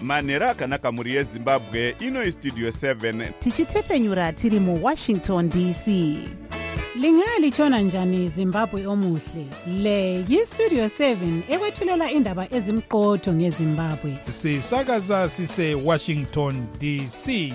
manhero akanaka mhuri yezimbabwe. Ino istudio 7 tichitefenyura tiri muWashington DC. Lingalitshona njani Zimbabwe omuhle? Le yiStudio 7 ekwethulela indaba ezimqotho ngeZimbabwe. Sisakaza sise Washington DC.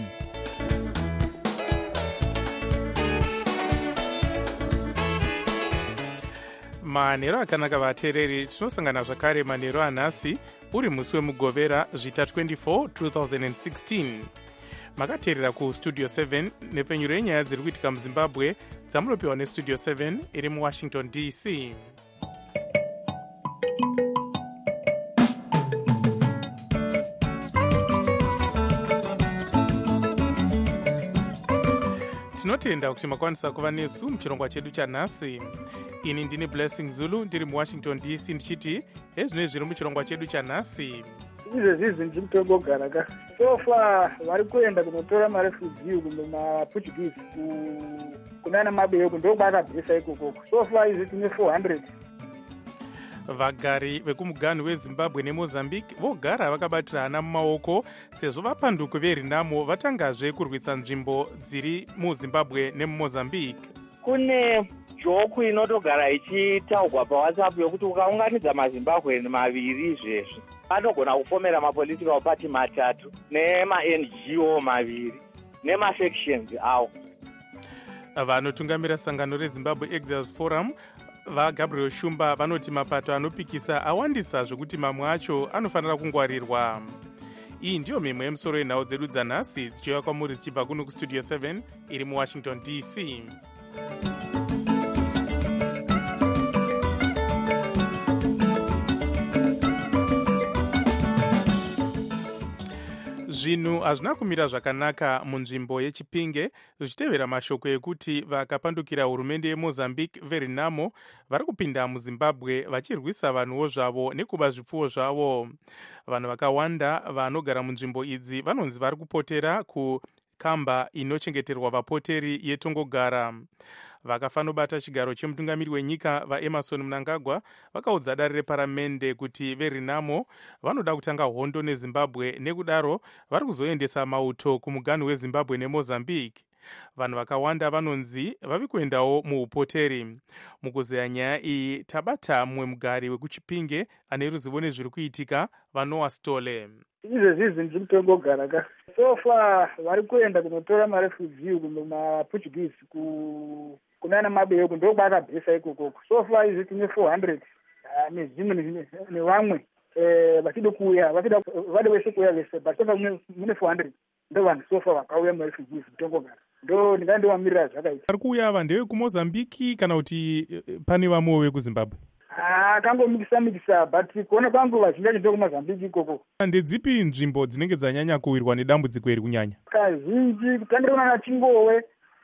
Manhero akanaka vateereri, tinosangana zvakare manhero anhasi uri musi wemugovera zvita 24 2016. Makateerera kuStudio 7 nepfenyuro yenyaya dziri kuitika muZimbabwe dzamunopiwa neStudio 7 iri muWashington DC. Tinotenda kuti makwanisa kuva nesu muchirongwa chedu chanhasi. Ini ndini Blessing Zulu ndiri muWashington DC ndichiti ezvino zviri muchirongwa chedu chanhasi. Izvezvi ndiri kutongogara ka. So far vari kuenda kunotora marefugee kumaPortuguese kunana Mabeuku ndokwakabvisa ikoko. So far izvi tine 400. Vagari vekumuganhu weZimbabwe neMozambique vogara vakabatirana mumaoko sezvo vapanduko veRenamo vatangazve kurwisa nzvimbo dziri muZimbabwe nemuMozambique. Kune joku inotogara ichitaugwa paWhatsApp yokuti ukaunganidza maZimbabwe maviri izvezvi anogona kufomera mapolitical party matatu nema-NGO maviri nemafactions awo. Vanotungamira sangano reZimbabwe Exiles Forum vaGabriel Shumba vanoti mapato anopikisa awandisa zvokuti mamwe acho anofanira kungwarirwa. Iyi ndiyo mimwe yemusoro yenhau dzedu dzanhasi dzichiuya kwamuri dzichibva kuno kuStudio 7 iri muWashington DC. Zvinhu hazvina kumira zvakanaka munzvimbo yeChipinge zvichitevera mashoko ekuti vakapandukira hurumende yeMozambique veRenamo vari kupinda muZimbabwe vachirwisa vanhuwo zvavo nekuba zvipfuwo zvavo. Vanhu vakawanda vanogara munzvimbo idzi vanonzi vari kupotera kukamba inochengeterwa vapoteri yetongogara. Vakafanobata chigaro chemutungamiri wenyika vaEmerson Mnangagwa vakaudza dare reparamende kuti veRenamo vanoda kutanga hondo neZimbabwe, nekudaro vari kuzoendesa mauto kumuganhu weZimbabwe neMozambique. Vanhu vakawanda vanonzi vavi kuendawo muupoteri. Mukuzeya nyaya iyi tabata mumwe mugari wekuChipinge ane ruzivo nezviri kuitika, Vanoa Stole. Izvezvi ndiri kutongogara ka. So far vari kuenda kunotora marefugee kumaPortuguese kunana Mabeuku ndokwakabvisa ikoko. So far izvi tine 400 nezvimwe nevamwe vachida kuuya vade wese kuuya vese but so far mune 400 ndo vanhu so far vakauya marefugee kutongogara. Ndo ndingandovamirira zvakaita. Vari kuuya ava ndevekuMozambique kana kuti pane vamwewo vekuZimbabwe? Kangomikisa but kuona kwangu vazhinji vacho ndokuMozambique ikoko. Ndedzipi nzvimbo dzinenge dzanyanya kuwirwa nedambudziko iri kunyanya? Kazhinji kutangira kunana Chingowe,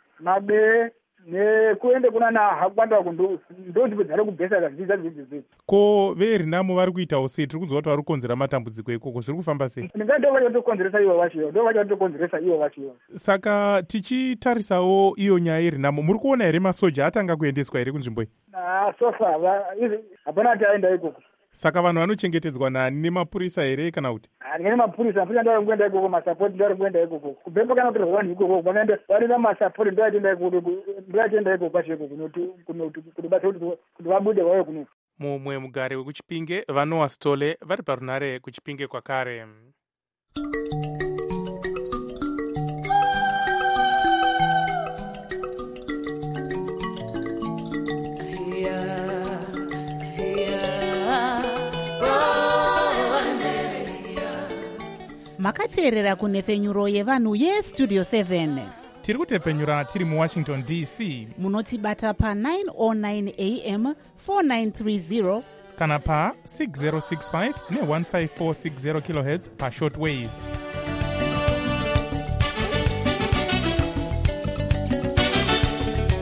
Mabe nekuende kunana Hakwanda ndo nzvimbo dzari kubhesa kazhinji dzadzidzi. Ko veRenamo vari kuitawo sei? Tiri kuziva kuti vari kukonzera matambudziko ikoko, zviri kufamba sei? Ndo vachatokonzeresa ivo vachiyo, ndo vachatokonzeresa ivo vachiyo. Saka tichitarisawo iyo nyaya yeRenamo, muri kuona here masoja atanga kuendeswa here kunzvimbo iyi? So far hapana kuti aenda ikoko. Saka vanhu vanochengetedzwa nani, nemapurisa here kana kuti? Ndine mapurisa ndo kuenda ikoko, masapoti ndo kuenda ikoko. Kubemba kana kuti vanhu ikoko vanaenda vari namasapoti ndo achienda ikoko kwacho kuti basa kuti vabude vauye kuno. Mumwe mugari wekuChipinge Vanoa Stole vari parunare kuChipinge kwakare. Makateerera kunefenyuro yevanhu yeStudio 7. Tiri kutefenyura tiri muWashington DC. Munotibata pa 909 AM 4930 kana pa 6065 ne15460 kHz pa shortwave.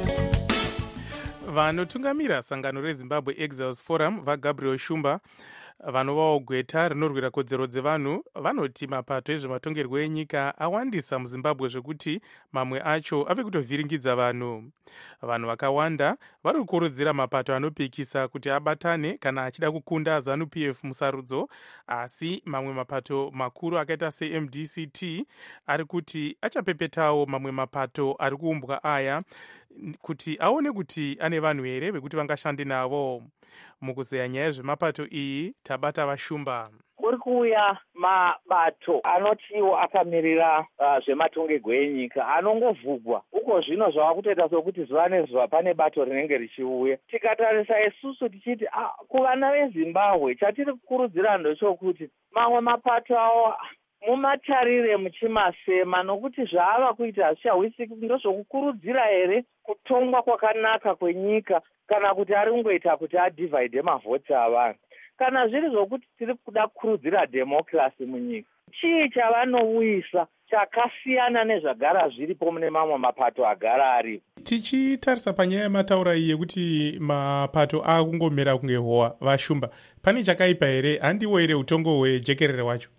Vanotungamira sangano reZimbabwe Exiles Forum vaGabriel Shumba vanovawo gweta rinorwira kodzero dzevanhu vanoti mapato ezvematongerwo enyika awandisa muzimbabwe zvekuti mamwe acho ave kutovhiringidza vanhu vakawanda vari kukurudzira mapato anopikisa kuti abatane kana achida kukunda ZANU-PF musarudzo, asi mamwe mapato makuru akaita seMDCT ari kuti achapepetawo mamwe mapato ari kuumbwa aya kuti aone kuti ane vanhu here vekuti vangashande navo. Mukuzeya nyaya zvemapato iyi tabata vashumba. Kuri kuuya mabato anotiwo akamirira zvematongerwo enyika anongovhugwa uko zvino zvava kutoita sokuti zuva nezuva pane bato rinenge richiuya. Tikatarisa isusu tichiti kuvana veZimbabwe chatiri kukurudzira ndochokuti mamwe mapato awo mumatarire muchimasema, nokuti zvaava kuita hazvichawisiki ndozvokukurudzira here kutongwa kwakanaka kwenyika kana kuti ari kungoita kuti adhivhaidhe mavhoti avanhu. Kana zviri zvokuti tiri kuda kukurudzira dhemokirasi munyika, chii chavanouyisa chakasiyana nezvagara zviripo mune mamwe mapato agara aripo? Tichitarisa panyaya yemataura iyi yekuti mapato akungomera kunge howa, vashumba, pane chakaipa here? Handiwo here utongo hwejekerere wacho?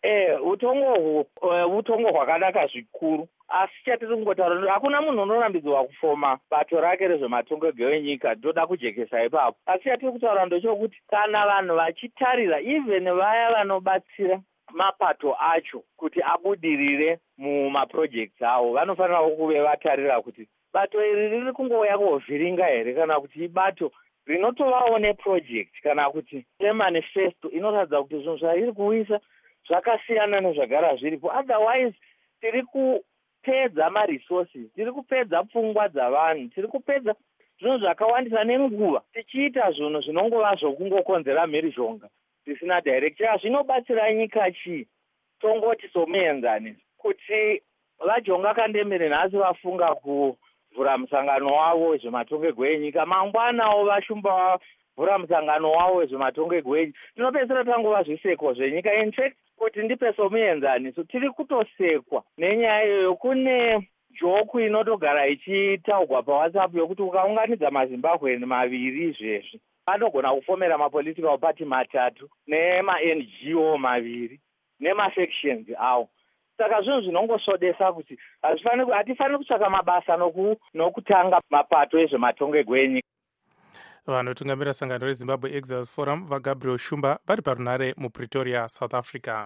Utongo hwakanaka zvikuru, asi chatiri kungotaura hakuna munhu unorambidzwa kufoma bato rake rezvematongerwo enyika ndoda kujekesa ipapo. Asi chatiri kutaura ndochokuti kana vanhu vachitarira, even vaya vanobatsira mapato acho kuti abudirire mumaprojects avo, vanofanirawo kuve vatarira kuti bato iri riri kungouya kovhiringa here kana kuti ibato rinotovawo neproject kana kuti nemanifesto inoratidza kuti zvinhu zvariri kuuyisa zvakasiyana nezvagara zviripo. Otherwise tiri kupedza maresources, tiri kupedza pfungwa dzavanhu, tiri kupedza zvinhu zvakawandisa nenguva tichiita zvinhu zvinongova zvokungokonzera mhirizhonga zvisina direction. Zvinobatsira nyika chii? Tongoti somuenzanisi kuti vajonga kandemiri nhasi vafunga kuvhura musangano wavo wezvematongerwo enyika, mangwanawo vashumba vavhura musangano wavo wezvematongerwo enyika, tinopedzisira tangova zviseko zvenyika. In fact, kuti ndipe somuenzaniso, tiri kutosekwa nenyaya iyoyo. Kune joku inotogara ichitaugwa paWhatsApp yokuti ukaunganidza maZimbabweni maviri izvezvi anogona kufomera mapolitical party matatu nema-NGO maviri nemafactions awo. Saka zvinhu zvinongosvodesa kuti hatifaniri kutsvaka mabasa nokutanga mapato ezvematongerwo enyika. Vanotungamira sangano reZimbabwe Exiles Forum vaGabriel Shumba vari parunare muPretoria, South Africa.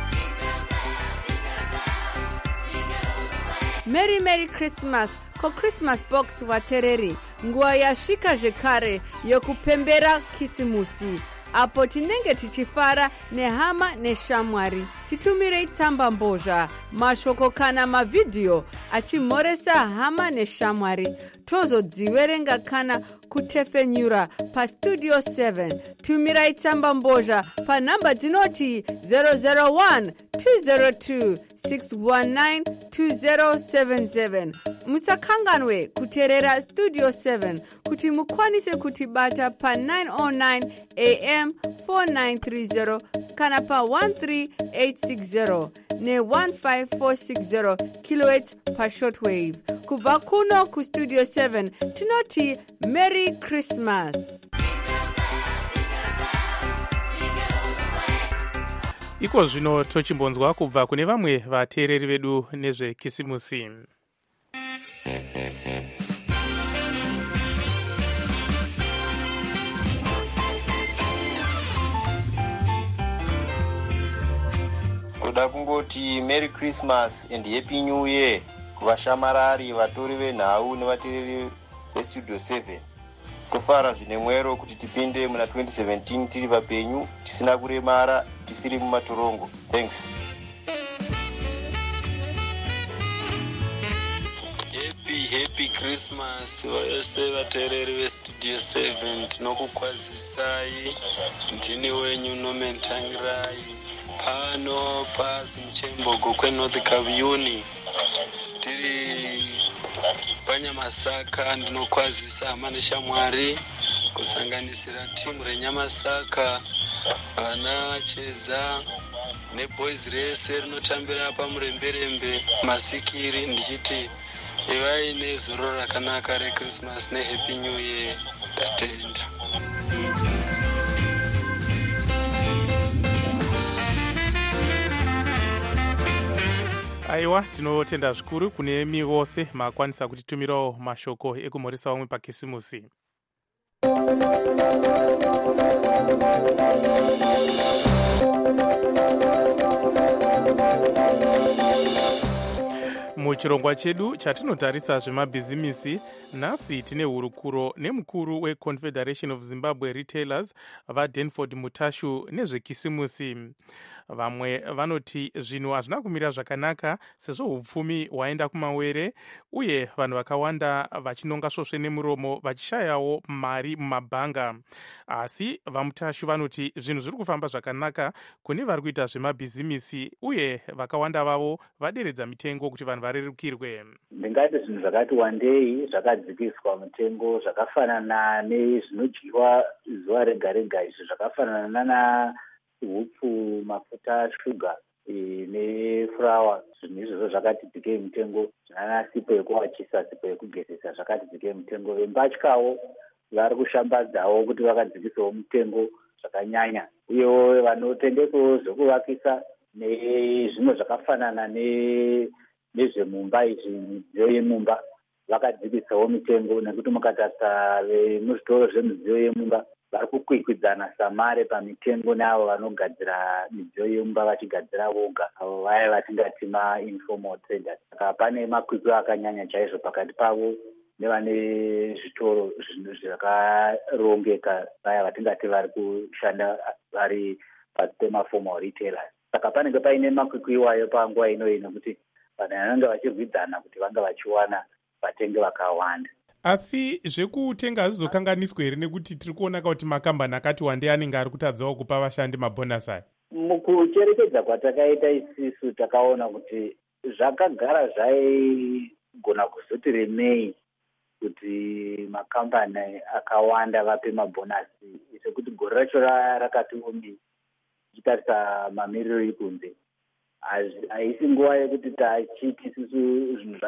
Merry Christmas Christmas box vatereri, nguva yasvika zvekare yokupembera kisimusi, apo tinenge tichifara nehama neshamwari. Titumirei tsamba mbozha, mashoko kana mavhidhiyo achimhoresa hama neshamwari. Tozodziverenga kana kutefenyura pastudio 7. Tumirai tsamba mbozha panhamba dzinoti 001 202 619 2077. Musakanganwe kuteerera Studio 7 kuti mukwanise kutibata pa 909 AM 4930 kana pa 13860 ne 15460 kHz pa shortwave. Kubva kuno ku Studio 7 tinoti Merry Christmas. Iko zvino tochimbonzwa kubva kune vamwe vateereri vedu nezvekisimusi. Kuda kungoti Merry Christmas and Happy New Year kuvashamarari, vatori venhau nevateereri veStudio 7. Tofara zvine mwero kuti tipinde muna 2017 tiri vapenyu, tisina kuremara, tisiri mumatorongo. Thanks. Happy Christmas vose vateereri veStudio 7. Tinokukwazisai, ndini wenyu Nomentangirai pano pasi muchembogo kweNorth Kaviyuni tiri paNyamasaka. Ndinokwazisa hama neshamwari kusanganisira timu reNyamasaka, vana Cheza neboys rese rinotambira pamuremberembe masikiri, ndichiti ivai nezuro rakanaka reChristmas neHappy New Year. Tatenda. aiwa tinotenda zvikuru kune imi vose makwanisa kutitumirawo mashoko ekumhoresa vamwe pakisimusi. Muchirongwa chedu chatinotarisa zvemabhizimisi, nhasi tine hurukuro nemukuru weConfederation of Zimbabwe Retailers vaDanford Mutashu nezvekisimusi. Vamwe vanoti zvinhu hazvina kumira zvakanaka sezvo hupfumi hwaenda kumawere uye vanhu vakawanda vachinonga svosve nemuromo vachishayawo mari mumabhanga. Asi vaMutashu vanoti zvinhu zviri kufamba zvakanaka kune vari kuita zvemabhizimisi uye vakawanda vavo vaderedza mitengo kuti vanhu varerukirwe. Ndingati zvinhu zvakati wandei zvakadzikiswa mutengo zvakafanana nezvinodyiwa zuva rega rega, izvi zvakafanana hupfu, mafuta, shuga nefurawa. Zvinhu izvozvo zvakati dzikei mutengo, zvinana sipo yekuwachisa, sipo yekugezesa zvakati dzikei mutengo. Vembatyawo vari kushambadzawo kuti vakadzikisawo mutengo zvakanyanya, uyewo vanotengesawo zvekuvakisa nezvimwe zvakafanana nezvemumba, izvi midziyo yemumba vakadzikisawo mitengo, nekuti mukatarisa vemuzvitoro zvemidziyo yemumba vari kukwikwidzana samare pamitengo neavo vanogadzira midziyo yemumba vachigadzira voga, avo vaya vatingati mainformal traders. Saka pane makwikwi akanyanya chaizvo pakati pavo nevane zvitoro zvakarongeka, vaya vatingati vari kushanda vari pasi pemaformal retailers. Saka panenge paine makwikwi iwayo panguva inoyi nekuti vanhu vanenge vachirwidzana kuti vanga vachiwana vatengi vakawanda. Asi zvekutenga hazvizokanganiswa here nekuti tiri kuona kuti makambani akati wandei anenge ari kutadzawo kupa vashandi mabhonasi aya? Mukucherekedza kwatakaita isisu takaona kuti zvakagara zvaigona kuzoti remei kuti makambani akawanda vape mabhonasi, sekuti gore racho rakati omi tichitarisa mamiriro ekunze. Haisi nguva yekuti tachiti isusu zvinhu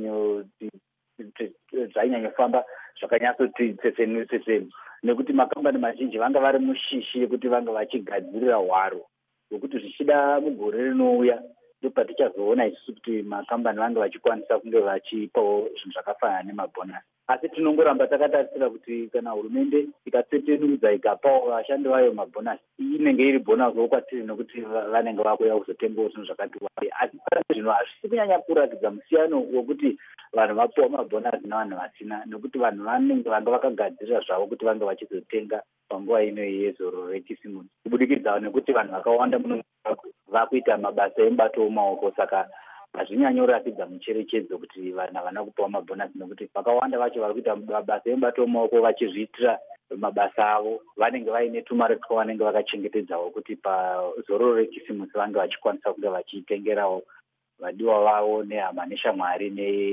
zvainyanyofamba zvakanyatsoti tsetsenu, nekuti makambani mazhinji vanga vari mushishi yekuti vanga vachigadzirira hwaro hwekuti zvichida mugore rinouya ndopatichazoona isusu kuti makambani vanga vachikwanisa kunge vachipawo zvinhu zvakafanana nemabhonasi. Asi tinongoramba takatarisira kuti kana hurumende ikatsetenudza ikapawo vashandi vayo mabhonasi, inenge iri bhonasawo kwatiri nekuti vanenge vakuya kuzotengawo zvinhu zvakati wandei. Asi pane zvinhu hazvisi kunyanya kuratidza musiyano wekuti vanhu vapiwa mabhonasi navanhu vasina, nekuti vanhu vanenge vanga vakagadzirira zvavo kuti vange vachizotenga panguva inoyi yezororo rekisimusi, kubudikidza nekuti vanhu vakawanda muno vakuita mabasa emubato wemaoko. Saka hazvinyanyi kuratidza mucherechedzo kuti vanhu havana kupiwa mabhonasi, nekuti vakawanda vacho vari kuita mabasa emubato wemaoko vachizviitira mabasa avo, vanenge vaine tumari twavo vanenge vakachengetedzawo kuti pazororo rekisimusi vange vachikwanisa kunge vachitengerawo vadiwa vavo nehama neshamwari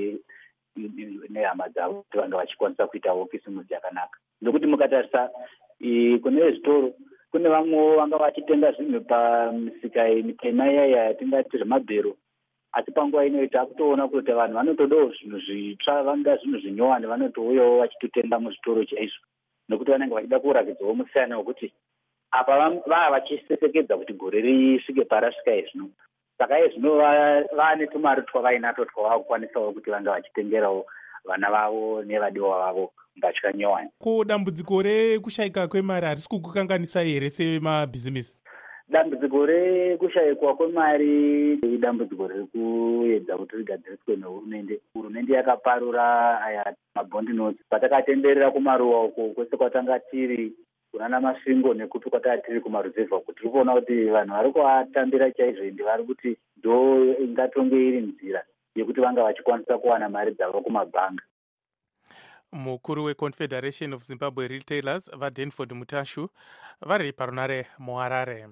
nehama dzavo kuti vange vachikwanisa kuitawo kisimusi yakanaka. Nekuti mukatarisa kune zvitoro kune vamwewo vanga vachitenga zvinhu pamisika mitema iyaya yatingati zvemabhero, asi panguva inoyi takutoona kuti vanhu vanotodawo zvinhu zvitsva, vanga zvinhu zvinyowani vanotouyawo vachitotenga muzvitoro chaizvo, nekuti vanenge vachida kurakidzawo musiyana wekuti apa vava vachisesekedza kuti gore risvike parasvika izvino. Saka izvino vaane tumari twavainato twavakukwanisawo kuti vanga vachitengerawo vana vavo nevadiwa vavo mbatya nyowani. Ko dambudziko rekushayika kwemari harisi kukukanganisa here semabhizimisi? Dambudziko rekushayikwa kwemari idambudziko riri kuedza kuti rigadziriswe nehurumende. Hurumende yakaparura aya mabondi notes patakatenderera kumaruwa uko kwese kwatanga tiri kunana masvingo nekuti kwatanga tiri kumaruzevha, kuti tiri kuona kuti vanhu vari kuatambira chaizvo, ende vari kuti ndo ingatonge iri nzira yekuti vanga vachikwanisa kuwana mari dzavo kumabhanga. Mukuru weConfederation of Zimbabwe Retailers vaDanford Mutashu vari parunare muHarare.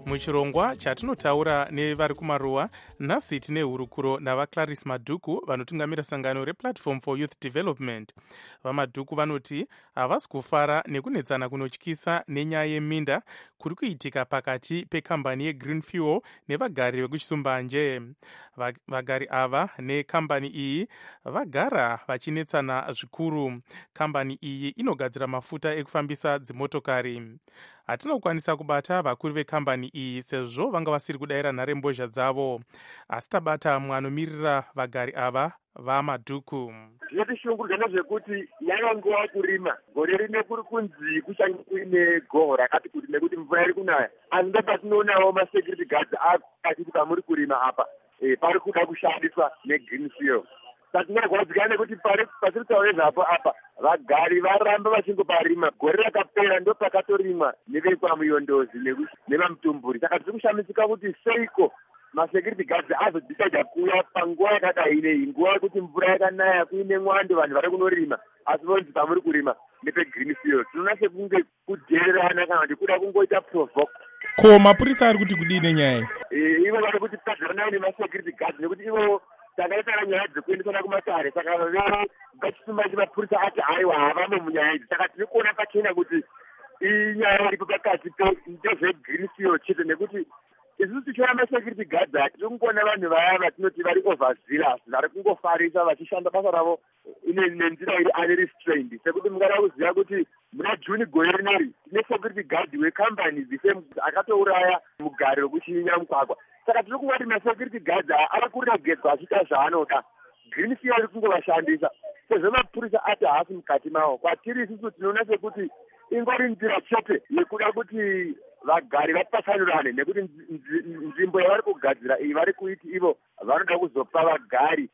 muchirongwa chatinotaura nevari kumaruwa, nhasi tine hurukuro navaClaris Madhuku vanotungamira sangano replatform for youth development. VaMadhuku vanoti havasi kufara nekunetsana kunotyisa nenyaya yeminda kuri kuitika pakati pekambani yeGreen Fuel nevagari vekuchisumbanje. Vagari ava nekambani iyi vagara vachinetsana zvikuru. Kambani iyi inogadzira mafuta ekufambisa dzimotokari. Hatina kukwanisa kubata vakuru vekambani iyi sezvo vanga vasiri kudayira nharembozha dzavo, asi tabata mwanomiririra vagari ava vaMadhuku. Zvinotishungurudza ndezvekuti yava nguva kurima. Gore rine kuri kunzi kuchange kuine goho rakati kuti nekuti mvura iri kunaya. Asi ndopatinoonawo masecurity guards akati pamuri kurima apa pari kuda kushandiswa neGreen Fuel. Patinorwadzika nekuti pasiri kutaurezvapo apa vagari varamba vachingoparima. Gore rakapera ndo pakatorimwa nevekwamuyondozi nevamutumburi. Saka tiri kushamisika kuti seiko masecurity guards azodecida kuuya panguva yakadai inei, nguva yekuti mvura yakanaya kuine mwando vanhu vari kunorima, asi vonzi pamuri kurima nepeGreen Fuel. Tinoona sekunge kudererana kana kuti kuda kungoita provoke. Ko mapurisa ari kuti kudii nenyaya iyi? Ivo vari kuti padzanai nemasecurity guards nekuti ivo takaitara nyaya dzekuendesana kumatare. Saka vachisumba chimapurisa ati haiwa havamo munyaya idzi. Saka tiri kuona pachena kuti inyaya iripo pakati pezveGreen Fuel chete, nekuti isusu tichiona masecurity guards tiri kungoona vanhu vaya vatinoti vari overzealous, vari kungofarisa vachishanda basa ravo nenzira iri unrestrained. Sekuti mungada kuziva kuti muna Juni gore rineri tine security guard wekambani dzifem akatouraya mugari wekuchinya mugwagwa. Saka tiri kuona kuti masecurity guards ari kuregedzwa achiita zvaanoda. Green Fuel iri kungovashandisa sezvo mapurisa ati haasi mukati mavo. Kwatiri isusu tinoona sekuti ingori nzira chete yekuda kuti vagari vapasanurane, nekuti nzvimbo yavari kugadzira iyi vari kuiti ivo vanoda kuzopa vagari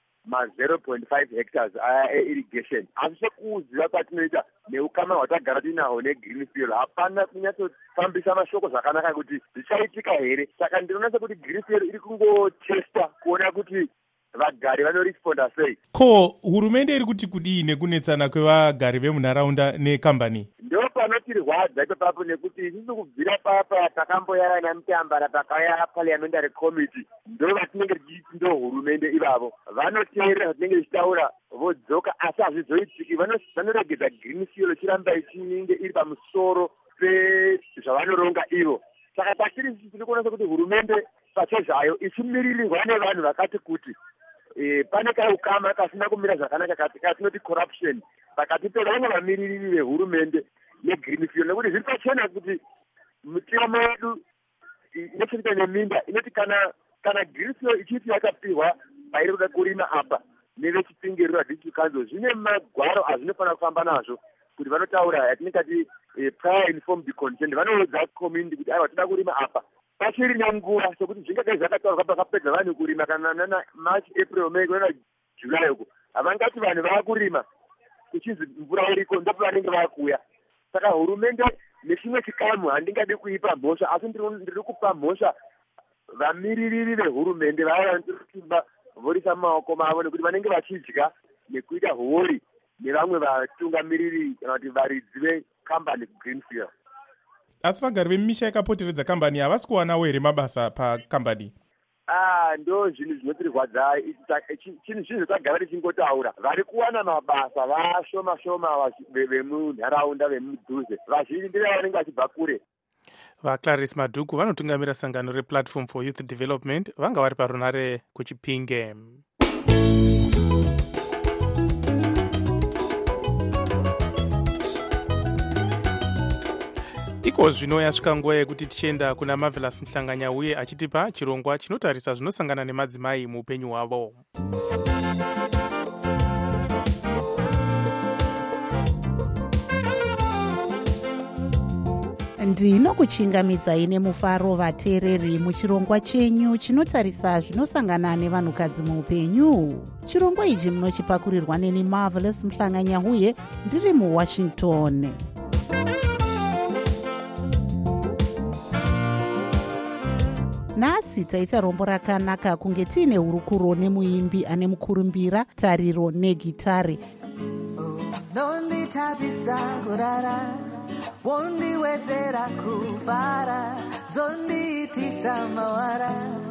ma0.5 hectares eirrigation. Asi sekuziva kwatinoita neukama hwatagara tinahwo neGreen Fuel hapana kunyatsofambisa mashoko zvakanaka kuti zvichaitika here. Saka ndinoona sekuti Green Fuel iri kungotesta kuona kuti vagari vanoresponda sei. Ko hurumende iri kuti kudii nekunetsana kwevagari vemunharaunda nekambani? Ndo panotirwadza ipapo nekuti isusu kubvira papa takamboyara namutambara pakauya parliamentary committee ndo vatinenge tichiti ndo hurumende ivavo vanoteerera zvatinenge tichitaura vodzoka, asi hazvizoitiki. Vanoregedza Green Fuel ichiramba ichinge iri pamusoro pezvavanoronga ivo. Saka patiri isusu tiri kuona sekuti hurumende pachezvayo ichimiririrwa nevanhu vakati kuti pane kaukama kasina kumira zvakanaka katinoti corruption pakati pevamwe vamiririri vehurumende neGreen Fuel, nekuti zviri pachena kuti mitemo yedu inechekuita neminda inoti kana Green Fuel ichiti yakapihwa pairi kuda kurima apa nevechipingiriro district council, zvine magwaro azvinofanira kufamba nazvo kuti vanotaura yatinenge ati prior informed consent. Vanoudza community kuti aiwa toda kurima apa pachiri nenguva, sekuti zvingadai zvakataurwa pakapedza vanhu kurima kana nana March, April, May kuenda July uko havangati vanhu vakurima kuchinzi mvura iriko ndipo vanenge vakuya. Saka hurumende nechimwe chikamu handingadi kuipa mhosva, asi ndiri kupa mhosva vamiririri vehurumende vaya vanotisimba vorisa maoko mavo nekuti vanenge vachidya nekuita hori nevamwe vatungamiriri kana kuti varidzi vekambani Green Fuel. Asi vagari vemisha yakapoteredza kambani havasi kuwanawo here mabasa pakambani? Ndo zvinhu zvinotirwadza. Chinhu zvotagara tichingotaura vari kuwana mabasa vashoma shoma vemunharaunda vemudhuze, vazhinji ndire vanenge vachibva kure. VaClaris Madhuku vanotungamira sangano replatform for youth development vanga vari parunare kuChipinge. Iko zvino yasvika nguva yekuti tichienda kuna Marvelous Mhlanganya uye achitipa chirongwa chinotarisa zvinosangana nemadzimai muupenyu hwavo. ndinokuchingamidzai nemufaro vateereri muchirongwa chenyu chinotarisa zvinosangana nevanhukadzi muupenyu. Chirongwa ichi munochipakurirwa neni Marvelous Mhlanganya uye ndiri muWashington. Nhasi taita rombo rakanaka kunge tiine hurukuro nemuimbi ane mukurumbira, tariro negitari. Nonditadzisa kurara, wondiwedzera kufara, zondi kuitisa mawara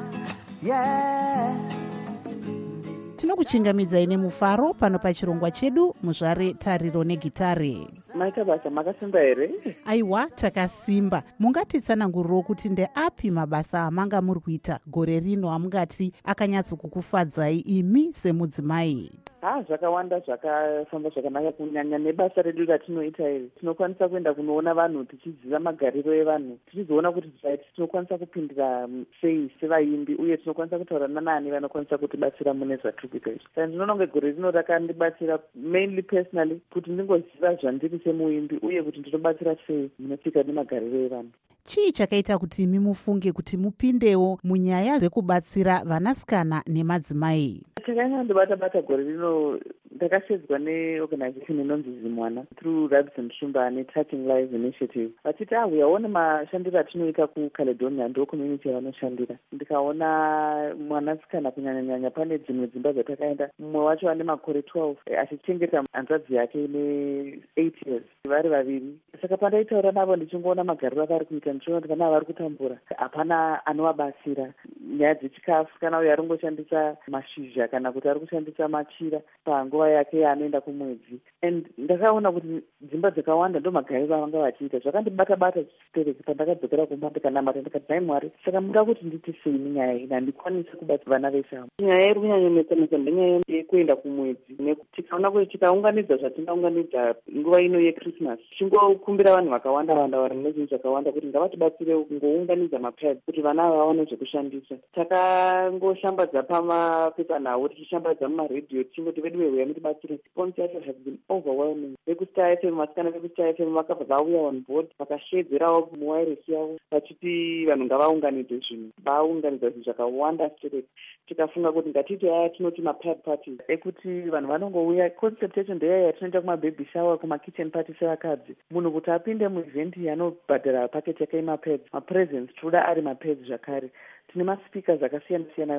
tinokuchingamidzai nemufaro pano pachirongwa chedu muzvare tariro negitare. Maita basa makasimba here? Aiwa, takasimba. Mungatitsananguriro kuti ndeapi mabasa amanga muri kuita gore rino amungati akanyatsokukufadzai imi semudzimai? Zvakawanda zvakafamba zvakanaka kunyanya nebasa redu ratinoita iri. Tinokwanisa kuenda kunoona vanhu tichiziva magariro evanhu, tichizoona kuti tinokwanisa kupindira sei sevaimbi, uye tinokwanisa kutaura nanani vanokwanisa kutibatsira mune zvatiri kuita izvi. Saka ndinoona kunge gore rino rakandibatsira mainly personally kuti ndingoziva zvandiri semuimbi uye kuti ndinobatsira sei munotsika nemagariro evanhu. Chii chakaita kuti imi mufunge kuti mupindewo munyaya dzekubatsira vanasikana nemadzimai? Chakanyanya ndibata gore rino ndakashedzwa neorganization inonzi Zimwana through Robinson Shumba neTouching Lives Initiative. Vachiti uyaone mashandiro atinoita kuCaledonia ndo community yavanoshandira. Ndikaona mwanasikana kunyanya pane dzimwe dzimba dzatakaenda, mumwe wacho ane makore 12 achichengeta hanzvadzi yake ne8 years, vari vaviri. Saka pandaitaura navo ndichingoona magariro avari kuita, ndichiona kuti vana vari kutambura, hapana anovabatsira nyaya dzechikafu, kana uyo arongoshandisa mashizha kana kuti ari kushandisa machira panguva yake yaanoenda kumwedzi. And ndakaona kuti dzimba dzakawanda ndo magariro avanga vachiita. Zvakandibata chibereki pandakadzokera kumba ndikanamata ndikati nhai Mwari, saka muda kuti nditi sei nenyaya iyi, handikwanisi kubatsira vana vese avo. Nyaya iri kunyanyonetsanetsa ndenyaya yekuenda kumwedzi, tikaona kuti tikaunganidza zvatingaunganidza nguva ino yeChristmas, tichingokumbira vanhu vakawanda vari nezvinhu zvakawanda kuti ngavatibatsire kungounganidza mapads kuti vana vaone zvekushandisa. Takangoshambadza pamapepanhau, tichishambadza mumaredhiyo, tichingoti vedu veuya mutibatsire. Response yacho has been overwhelming. VekuStar FM, vasikana vekuStar FM vakabva vauya on board, vakashedzerawo muwairesi yavo vachiti vanhu ngavaunganidze zvinhu. Vaunganidza zvinhu zvakawanda straight. Tikafunga kuti ngatiti tinoti mapad parties ekuti vanhu vanongouya. Concept yacho ndeyaya yatinoita kumababy shower, kumakitchen party sevakadzi. Munhu kuti apinde muevent anobhadhara paketi yake mapads, mapresents toda ari mapads zvakare. Tine maspeakers akasiyana-siyana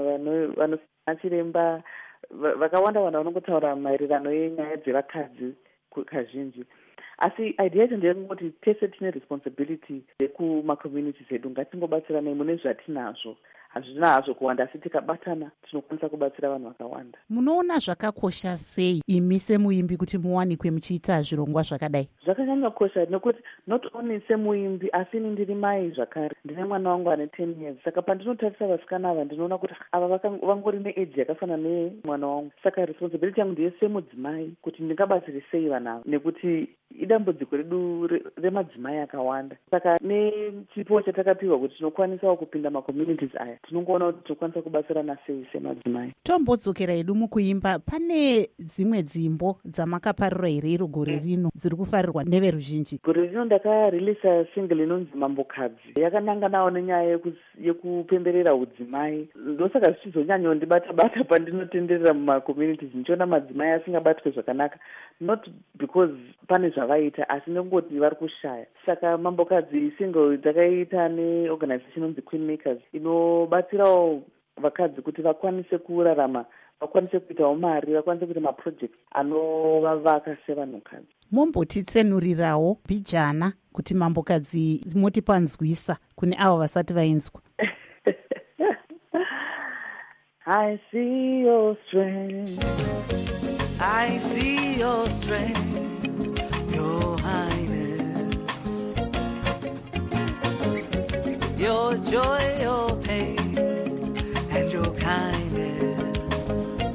vanachiremba vakawanda vanongotaura maererano enyaya dzevakadzi kazhinji. Asi idea yacho ndeyekungoti tese tine responsibility yekumacommunities edu, ngatingobatsiranai mune zvatinazvo. Hazvina hazvo kuwanda, asi tikabatana tinokwanisa kubatsira vanhu vakawanda. Munoona zvakakosha sei imi semuimbi kuti muwanikwe muchiita zvirongwa zvakadai? Zvakanyanya kukosha nekuti not only semuimbi asi ndiri mai zvakare. Ndine mwana wangu ane 10 years. Saka pandinotarisa vasikana ava ndinoona kuti ava vangori neage yakafanana nemwana wangu. Saka responsibility yangu ndiye semudzimai kuti ndingabatsire sei vana ava, nekuti idambudziko redu remadzimai akawanda. Saka nechipo chatakapiwa kuti tinokwanisawo kupinda macommunities aya, tinongoona kuti tinokwanisa kubatsirana sei semadzimai. Tombodzokera edu mukuimba, pane dzimwe dzimbo dzamakaparira here iro gore rino dziri kufarirwa neveruzhinji? Gore rino ndakareleasa single inonzi Mambokadzi, yakananganawo nenyaya yekupemberera udzimai. Ndosaka zvichizonyanyondibata pandinotenderera mumaCommunities, ndichiona madzimai asingabatwe zvakanaka, not because pane zvavaita, asi nengoti vari kushaya. Saka Mambokadzi single takaita neorganization inonzi Queen Makers, inobatsirawo vakadzi kuti vakwanise kurarama, vakwanise kuitawo mari, vakwanise kuita maprojects anovavaka sevanhukadzi. Mombotitsenurirawo bijana kuti Mambokadzi motipanzwisa kune avo vasati vainzwa. I see your strength, I see your strength, your highness, your joy, your pain, and your kindness.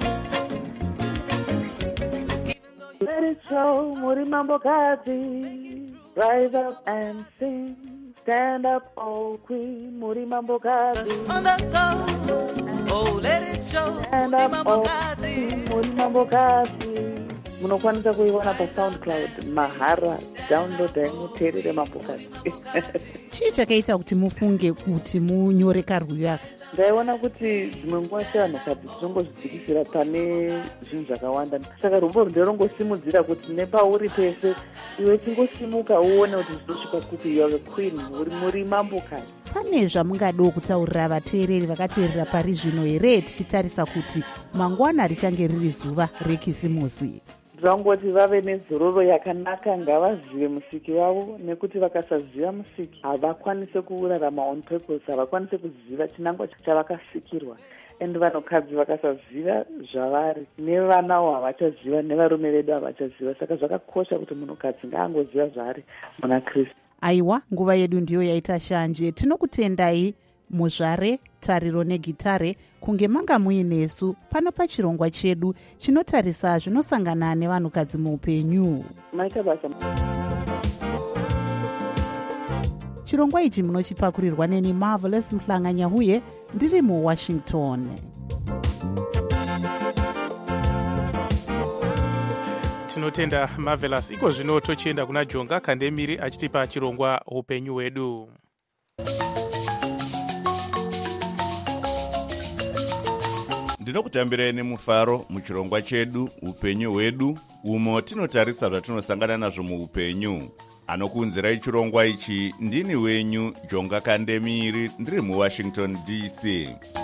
Let it show, Muri Mambokadzi, rise up and sing. Stand up, oh Queen, Muri Mambokadzi. On the go, oh let it show, Stand up, oh Queen, Muri Mambokadzi. Munokwanisa kuiona paSoundCloud, mahara, download muteerere Mambokadzi. Chii chakaita kuti mufunge kuti munyore karwiyo aka? Ndaiona kuti dzimwe nguva sevanhukadzi tinongozvidzikisira pane zvinhu zvakawanda. Saka rumbo nderongosimudzira kuti nepauri pese iwe chingosimuka uone kuti zvinosvika kupi, you are a queen, muri Mambokadzi. Pane zvamungadawo kutaurira vateereri vakateerera pari zvino here, tichitarisa kuti mangwana richange riri zuva rekisimusi? zvangoti vave nezororo yakanaka, ngavazive musiki wavo, nekuti vakasaziva musiki havakwanise kurarama on purpose, havakwanise kuziva chinangwa chavakasikirwa. And vanhukadzi vakasaziva zvavari, nevanawo havachaziva, nevarume vedu havachaziva. Saka zvakakosha kuti munhukadzi ngaangoziva zvaari muna Kristu. Aiwa, nguva yedu ndiyo yaita shanje. Tinokutendai muzvare, tariro negitare kunge manga muinesu pano pachirongwa chedu chinotarisa zvinosangana nevanhukadzi muupenyu. Maita basa. Chirongwa ichi munochipakurirwa neni Marvelous Mhlanganyahuye ndiri muWashington. Tinotenda Marvelous. Iko zvino tochienda kuna Jonga Kandemiri achitipa chirongwa upenyu hwedu. Ndinokutambirei nemufaro muchirongwa chedu upenyu hwedu, umo tinotarisa zvatinosangana nazvo muupenyu. Anokuunzirai chirongwa ichi ndini wenyu Jonga Kandemiri ndiri muWashington DC.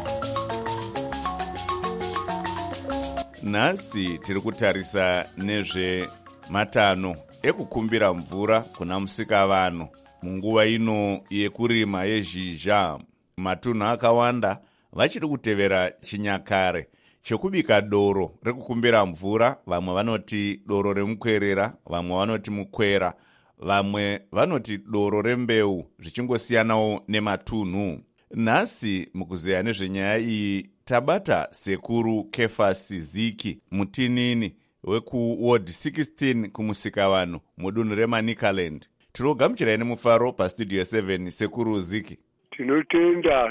Nhasi tiri kutarisa nezvematanho ekukumbira mvura kuna musikavanhu munguva ino yekurima yezhizha. Matunhu akawanda vachiri kutevera chinyakare chekubika doro rekukumbira mvura. Vamwe vanoti doro remukwerera, vamwe vanoti mukwera, vamwe vanoti doro rembeu, zvichingosiyanawo nematunhu. Nhasi mukuzeya nezvenyaya iyi tabata sekuru Kefasi Ziki mutinini wekuward 16 kumusikavanhu mudunhu reManicaland. Tinogamuchirai nemufaro pastudio 7 sekuru Ziki. Tinotenda.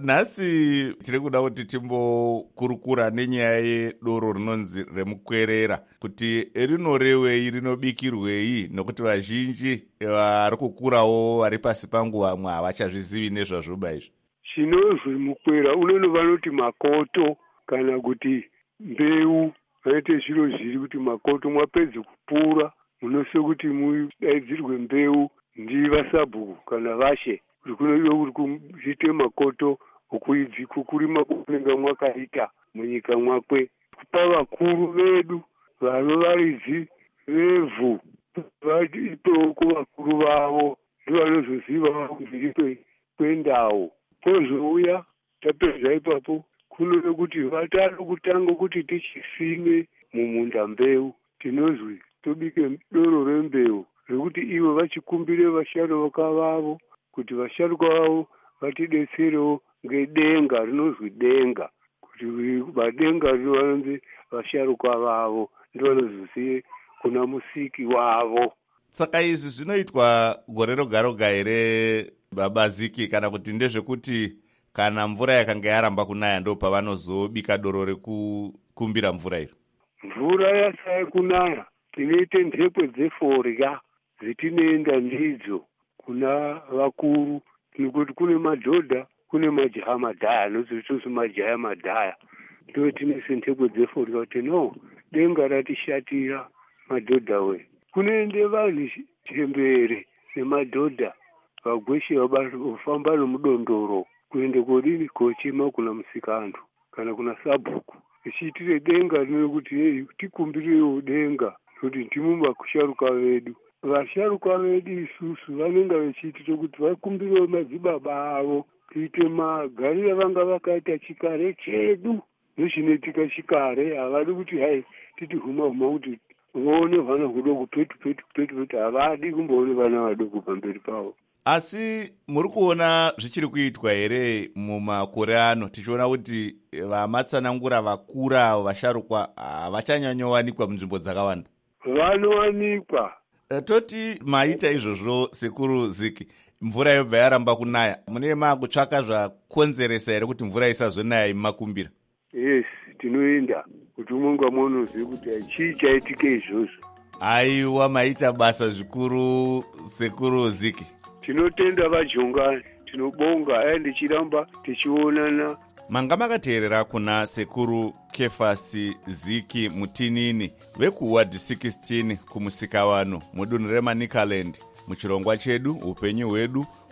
Nhasi tiri kuda kuti timbokurukura nenyaya yedoro rinonzi remukwerera, kuti rinorewei, rinobikirwei, nokuti vazhinji vari kukurawo vari pasi pangu vamwe havachazvizivi nezvazvoba izvi. Chinozwi mukwera unono vanoti makoto kana kuti mbeu, vanoite zviro zviri kuti makoto mwapedza kupura munose kuti mudaidzirwe mbeu ndivasabhuku kana vashe, kuti kunodiwa kuti kuite makoto kurima kunenge mwakaita munyika mwakwe. Kupa vakuru vedu vanovaridzi vevhu vatipewo kuvakuru vavo, ndovanozoziva zviri kwendawo. Pozouya tapedza ipapo kunode kuti vatano kutanga kuti tichisime mumunda mbeu. Tinozwi tobike doro rembeu rekuti ivo vachikumbire vasharuka vavo kuti vasharuka vavo vatidetserewo ngedenga rinozwi denga, kuti vadenga rinovanzi vasharuka vavo ndovanozozive kuna musiki wavo. Saka izvi zvinoitwa gore roga roga here baba Ziki, kana kuti ndezvekuti kana mvura yakanga yaramba kunaya ndo pavanozobika doro rekukumbira mvura iri? Mvura yasaya kunaya tinoite nhepo dzeforya dzitinoenda ndidzo kuna vakuru, nekuti kune madhodha kune majaha madhaya, nozotozi majaha madhaya, ndo tinese nhepo dzeforya kuti no denga ratishatira madhodha we. Kunoende vanhu chembere nemadhodha vagweshe vafamba nomudondoro kuende kodini kochema kuna musikantu kana kuna sabhuku, ichiitire denga rino kuti tikumbirirewo denga, kuti ndimo vakusharuka vedu. Vasharuka vedu isusu vanenge vachiitire kuti vakumbirewo madzibaba avo, kuite magariro vanga vakaita chikare chedu nezvinoitika chikare. Havadi kuti hai titi huma kuti voone vana hudoko petu, havadi kumboone vana vadoko pamberi pavo. Asi muri kuona zvichiri kuitwa here mumakore ano, tichiona kuti vamatsanangura vakura vasharukwa havachanyanyowanikwa munzvimbo dzakawanda? Vanowanikwa. Toti maita izvozvo sekuru Ziki, mvura yobva yaramba kunaya, mune makutsvaka zvakonzeresa here kuti mvura isazonaya imakumbira? Yes, tinoenda kuti umwe ngamwe unozive kuti chii chaitike izvozvo. Aiwa, maita basa zvikuru sekuru Ziki. Tinotenda vaJonga, tinobonga, ndichiramba tichionana. Manga makateerera kuna sekuru Kefasi Ziki mutinini vekuward 16 kumusikavanhu mudunhu reManicaland muchirongwa chedu upenyu hwedu,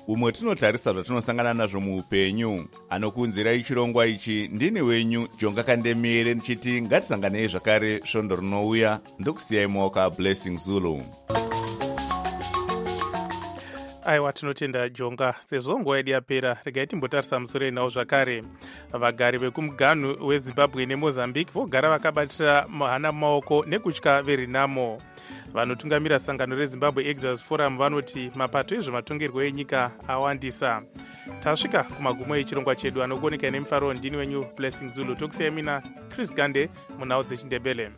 umwe tinotarisa zvatinosangana nazvo muupenyu. Anokunzirai chirongwa ichi ndini wenyu Jonga Kandemire ndichiti ngatisanganei zvakare svondo rinouya. Ndokusiyai mumaoko aBlessing Zulu. Aiwa, tinotenda Jonga. Sezvo nguva yedu yapera, regai timbotarisa musoro enawo zvakare. Vagari vekumuganhu weZimbabwe neMozambique vogara vakabatira hana mumaoko nekutya veRenamo. Vanotungamira sangano reZimbabwe Exodus Forum vanoti mapato ezvematongerwo enyika awandisa. Tasvika kumagumo echirongwa chedu. Anokuoneka nemufaro ndini wenyu Blessing Zulu. Tokusiyai mina Chris Gande munhau dzechiNdebele.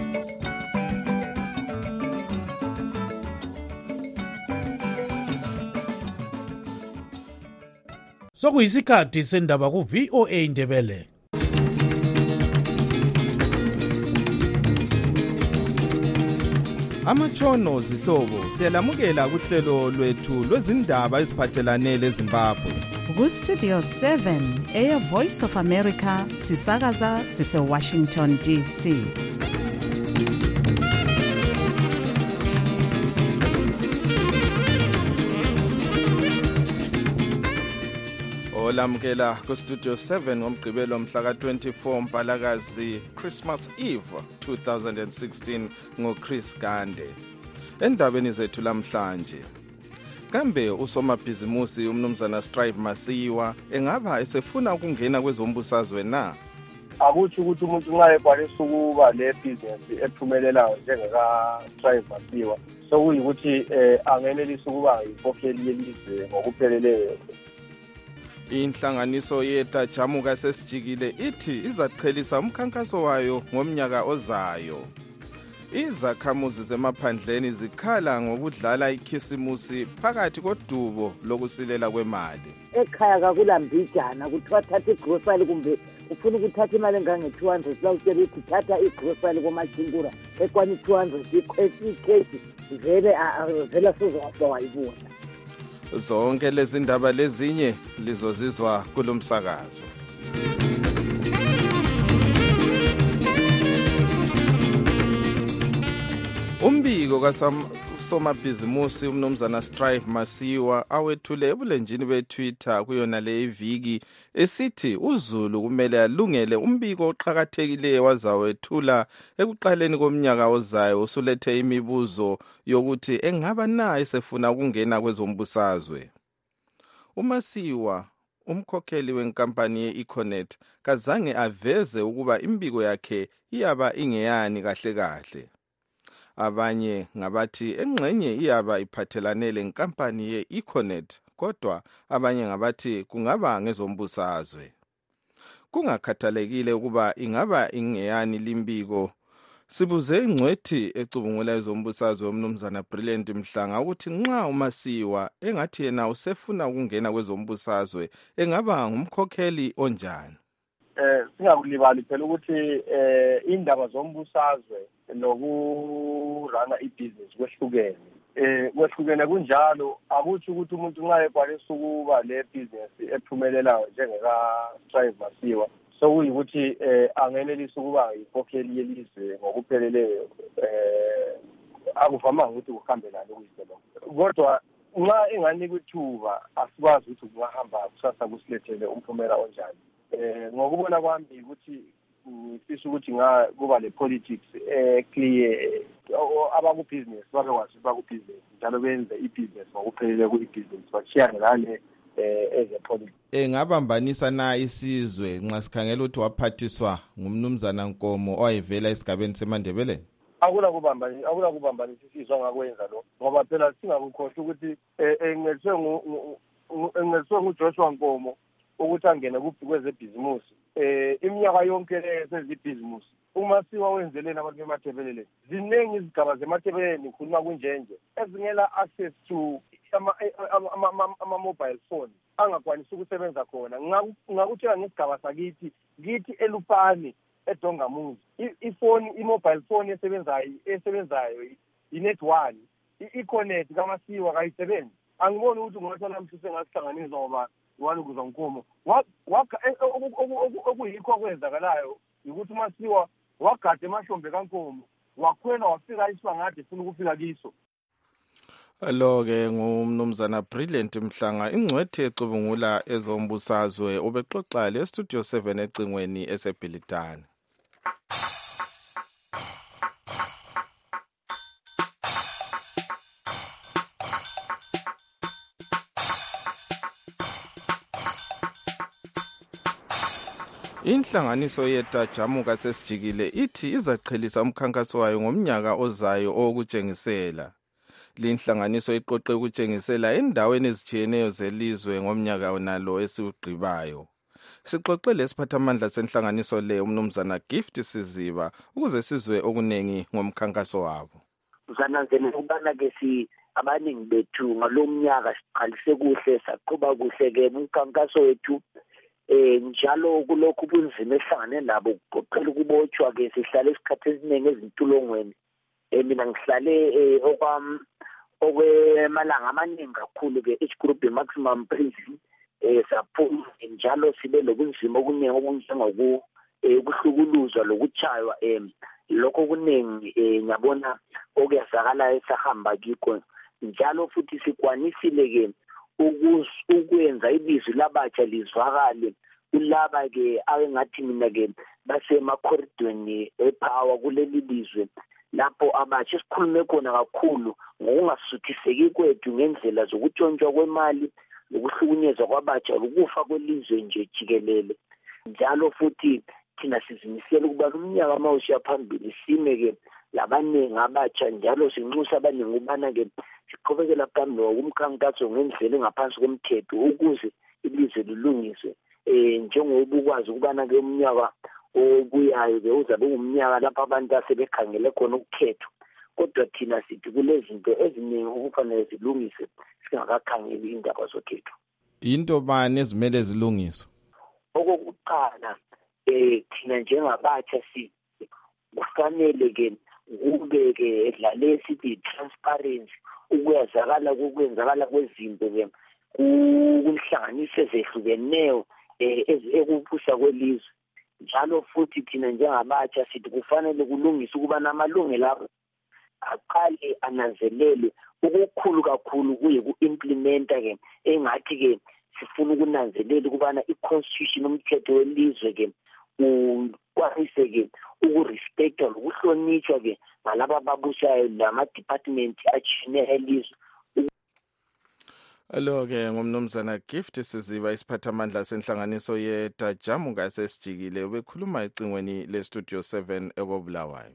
Sokuyisikhathi sendaba ku-VOA Ndebele. Amatshono zihlobo siyalamukela kuhlelo lwethu lwezindaba eziphathelane leZimbabwe. Ku-Studio 7 Air Voice of America sisakaza sise-Washington DC. Olamukela ku-Studio 7 ngomgqibelo mhla ka-24 Mpalakazi Christmas Eve 2016 ngoChris Gande. Endabeni zethu lamhlanje, kambe usomabhizimusi umnumzana Strive Masiyiwa engaba esefuna ukungena kwezombusazwe na? Akuthi ukuthi umuntu nxa ekwanisa ukuba lebhizinesi ephumelelayo njengeka-Strive Masiyiwa sokuyikuthi angenelisa ukuba yinkokheli yelizwe ngokupheleleyo. Inhlanganiso yeTajamuka sesijikile ithi izaqhelisa umkhankaso wayo ngomnyaka ozayo. Izakhamuzi zemaphandleni zikhala ngokudlala ikhisimusi phakathi kodubo lokusilela kwemali. Ekhaya kakulambijana kuthiwa thatha igrosari kumbe ufuna ukuthatha imali engange-200 lawutshela ukuthi thatha igrosari komachinkura ekwani-200 ikheshi vele sizowayibona. Zonke lezi ndaba lezinye lizozizwa kulomsakazo. Umbiko kasomabhizimusi umnumzana Strive Masiyiwa awethule ebulenjini beTwitter kuyona le iviki esithi uZulu kumele alungele umbiko oqhakathekileyo wazawethula ekuqaleni komnyaka ozayo usulethe imibuzo yokuthi engaba na esefuna ukungena kwezombusazwe. uMasiyiwa, umkhokheli wenkampani ye-Econet, kazange aveze ukuba imbiko yakhe iyaba ingeyani kahle kahle. Abanye ngabathi engxenye iyaba iphathelane lenkampani ye-Econet, kodwa abanye ngabathi kungaba ngezombusazwe. Kungakhathalekile ukuba ingaba ingeyani limbiko, sibuze ingcwethi ecubungula ezombusazwe umnumzana Brilliant Mhlanga ukuthi nxa uMasiyiwa engathi yena usefuna ukungena kwezombusazwe engaba ngumkhokheli onjani. Singakulibali phela ukuthi indaba zombusazwe nokurana ibhizinisi kwehlukene kunjalo. Akuthi ukuthi umuntu nxa ekwanisa ukuba le bhizinesi ephumelelayo njengeka-Strive Masiyiwa sokuyikuthi angenelisa ukuba yinkokheli yelizwe ngokupheleleyo. Akuvamanga ukuthi kuhambelane kuyise. Kodwa nxa enganikwa ithuba asikwazi ukuthi kungahamba kusasa kusilethele umphumela onjani. Ngokubona kwami ukuthi ngifisa ukuthi kuba le politics clear, abakubhizinesi babekwazi bakubhizinesi njalo benze ibhizinesi ngokuphelele kuyibhizinesi bashiyane ngale ezepolitics. Engabambanisa na isizwe nxa sikhangela ukuthi waphathiswa ngumnumzana Nkomo owayevela esigabeni seMandebeleni? Akula kubambanisa isizwe angakwenza lo, ngoba phela singakukhohlwa ukuthi engeliswe nguJoshua Nkomo ukuthi angene kwezebhizimusi. Iminyaka yonke sezibhizimusi uMasiyiwa wenzeleni abantu beMathebeleni. Ziningi izigaba zeMathebeleni khuluma kunjenje ezingela access to ama-mobile phone angakwanisa ukusebenza khona. Ngakutshela ngesigaba sakithi eLupane eDongamuzi i-mobile phone esebenzayo i-net 1 i-Econet kaMasiyiwa kayisebenzi. Angiboni ukuthi ungathola mhlise ngasihlanganisa ngoba walukuza Nkomo okuyikho okwenzakalayo ukuthi uMasiyiwa wagada emahlombe kaNkomo wakhwela wafika isibangade funa ukufika kiso. Lo-ke ngumnumzana Brilliant Mhlanga, ingcwethi ecubungula ezombusazwe, ubexoxa le-Studio 7 ecingweni esebhilitane. Inhlanganiso yetajamuka sesijikile ithi izaqhelisa umkhankaso wayo ngomnyaka ozayo owokutshengisela. Linhlanganiso iqoqe ukutshengisela endaweni ezitshiyeneyo zelizwe ngomnyaka nalo esiwugqibayo. Sixoxe lesiphathamandla senhlanganiso le umnumzana Gift Siziba ukuze sizwe okunengi ngomkhankaso wabo. Uzananzelela ukubana ke abaningi bethu ngalomnyaka siqalise kuhle saqhuba kuhle ke umkhankaso wethu njalo kulokhu bunzima ehlangane nabo kuqoqela ukubotshwa ke sihlale isikhathi esiningi ezintulongweni. Mina ngihlale okwemalanga amaningi kakhulu ke each group maximum prison saphuma njalo sibe lobunzima okuningi obunjengoku ukuhlukuluzwa lokuchaywa lokho kuningi ngiyabona okuyazakala esahamba kikho njalo futhi sikwanisile ke ukwenza ibizwi labatsha lizwakale kulaba ke ayengathi mina ke basemakhoridweni epower kuleli lizwe lapho abatsha sikhulume khona kakhulu ngokungasuthiseki kwethu ngendlela zokutshontshwa kwemali lokuhlukunyezwa kwabatsha lokufa kwelizwe nje jikelele njalo futhi thina sizimisela ukuba umnyaka mawushiya phambili sime ke labaningi abatsha njalo sinxusa abaningi ubana ke siqhubekela phambili ngokumkhankaso ngendlela engaphansi komthetho ukuze ilizwe lilungiswe njengoba ukwazi ukubana ke umnyaka obuyayo ke uzabe umnyaka lapha abantu asebekhangele khona ukukhethwa kodwa thina sithi kulezinto eziningi okufanele zilungiswe singakakhangeli indaba zokhetho. Into bani ezimele zilungiswe? Okokuqala thina njengabatsha kufanele ke kube ke edlale sithi transparency ukuyazakala kokwenzakala kwezinto ke kunhlanganiso ezehlukeneyo ekuphusha kwelizwe njalo futhi thina njengabatsha sithi kufanele kulungiswe ukuba namalungelo aqale ananzelele ukukhulu kakhulu kuye ku-implementa ke engathi ke sifuna ukunanzelela ukubana i-constitution umthetho welizwe ke ukwarise ke ukurespectwa nokuhlonitshwa ke ngalaba ababusayo lama-department atshiyeneyo elizwe. Lo-ke ngumnumzana Gift Siziba isiphathamandla senhlanganiso yetajamuka sesijikile ubekhuluma ecingweni le-Studio 7 ekobulawayo.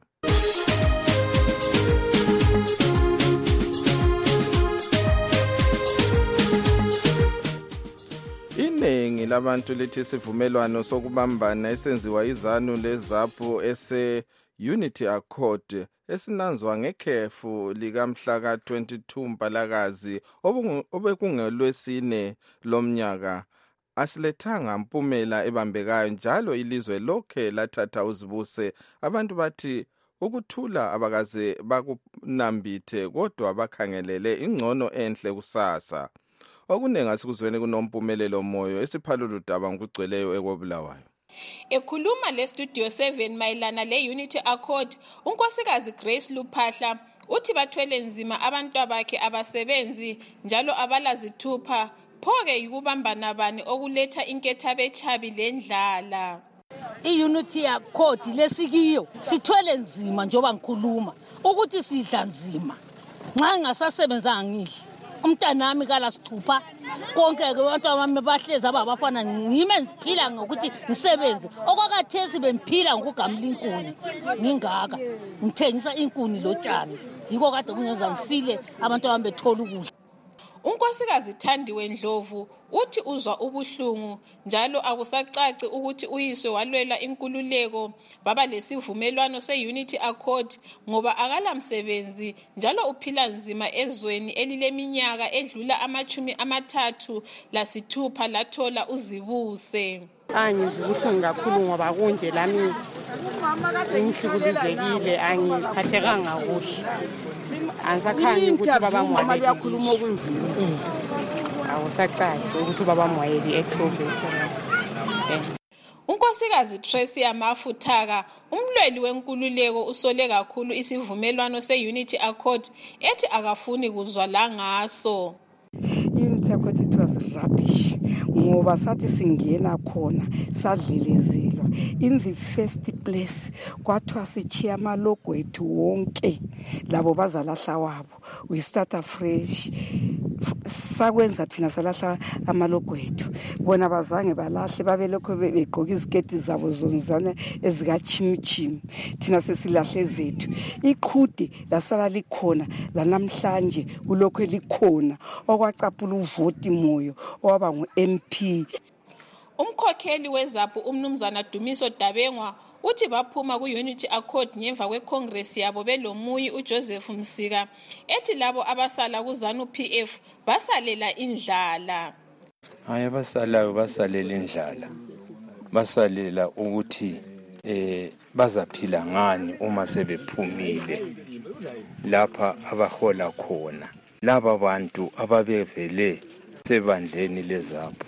Iningi labantu lithi isivumelwano sokubambana esenziwa izanu leZAPU ese-Unity Accord esinanzwa ngekhefu likamhla ka-22 Mpalakazi obekungelwesine lomnyaka asilethanga mpumela ebambekayo njalo ilizwe lokhe lathatha uzibuse. Abantu bathi ukuthula abakaze bakunambithe kodwa bakhangelele ingcono enhle kusasa. Okunengi asikuzweni kunomphumelelo moyo esiphalulu daba ngokugcweleyo ekobulawayo. Ekhuluma le-Studio 7 mayelana le-Unity Accord, unkosikazi Grace Luphahla uthi bathwele nzima abantu bakhe abasebenzi njalo abalazithupha pho-ke yikubambana bani okuletha inketha bechabi lendlala. I-Unity Accord lesikiyo sithwele nzima njoba ngikhuluma ukuthi sidla nzima nxa ngingasasebenzanga ngihle umntanami kalasithupha konke ke abantu abami bahlezi abafana ngime ngiphila ngokuthi ngisebenze okwakathesi bengiphila ngokugamula inkuni ngingaka ngithengisa inkuni lotshani yiko kade kungenza ngisile abantu abami bethola ukudla. Unkosikazi Thandiwe Ndlovu uthi uzwa ubuhlungu njalo akusacaci ukuthi uyiswe walwela inkululeko baba lesivumelwano se-Unity Accord ngoba akalamsebenzi njalo uphila nzima ezweni elileminyaka edlula 36 lathola uzibuse. Angizwa ubuhlungu kakhulu ngoba kunje lami ngihlukuluzekile angiphathekanga kuhle. Angisakhani ukuthi babamwayeli bayakhuluma okunzima awusacaci ukuthi babamwayeli exovert. unkosikazi Tracy Mafuthaka umlweli wenkululeko usole kakhulu isivumelwano se-Unity Accord ethi akafuni kuzwa la ngaso. Unity Accord it was rubbish ngoba sathi singena khona sadlelezelwa. In the first place kwathiwa sichiya amalogo ethu wonke labo bazalahla wabo, we start afresh. Sakwenza thina salahla amalogo ethu, bona bazange balahle babelokho begqoka iziketi zabo zonzana ezikachimichimi, thina sesilahle zethu. Iqhude lasala likhona lanamhlanje kulokho likhona okwacaphula uvoti moyo owaba ngu-MP. Umkhokheli weZAPU umnumzana Dumiso Dabengwa uthi baphuma ku-Unity Accord ngemva kweCongress yabo belomuyi uJoseph Msika ethi labo abasala kuZANU-PF basalela indlala. Hayi abasalayo basalela indlala. Basalela ukuthi bazaphila ngani uma sebephumile lapha abahola khona. Laba bantu ababevele sebandleni leZAPU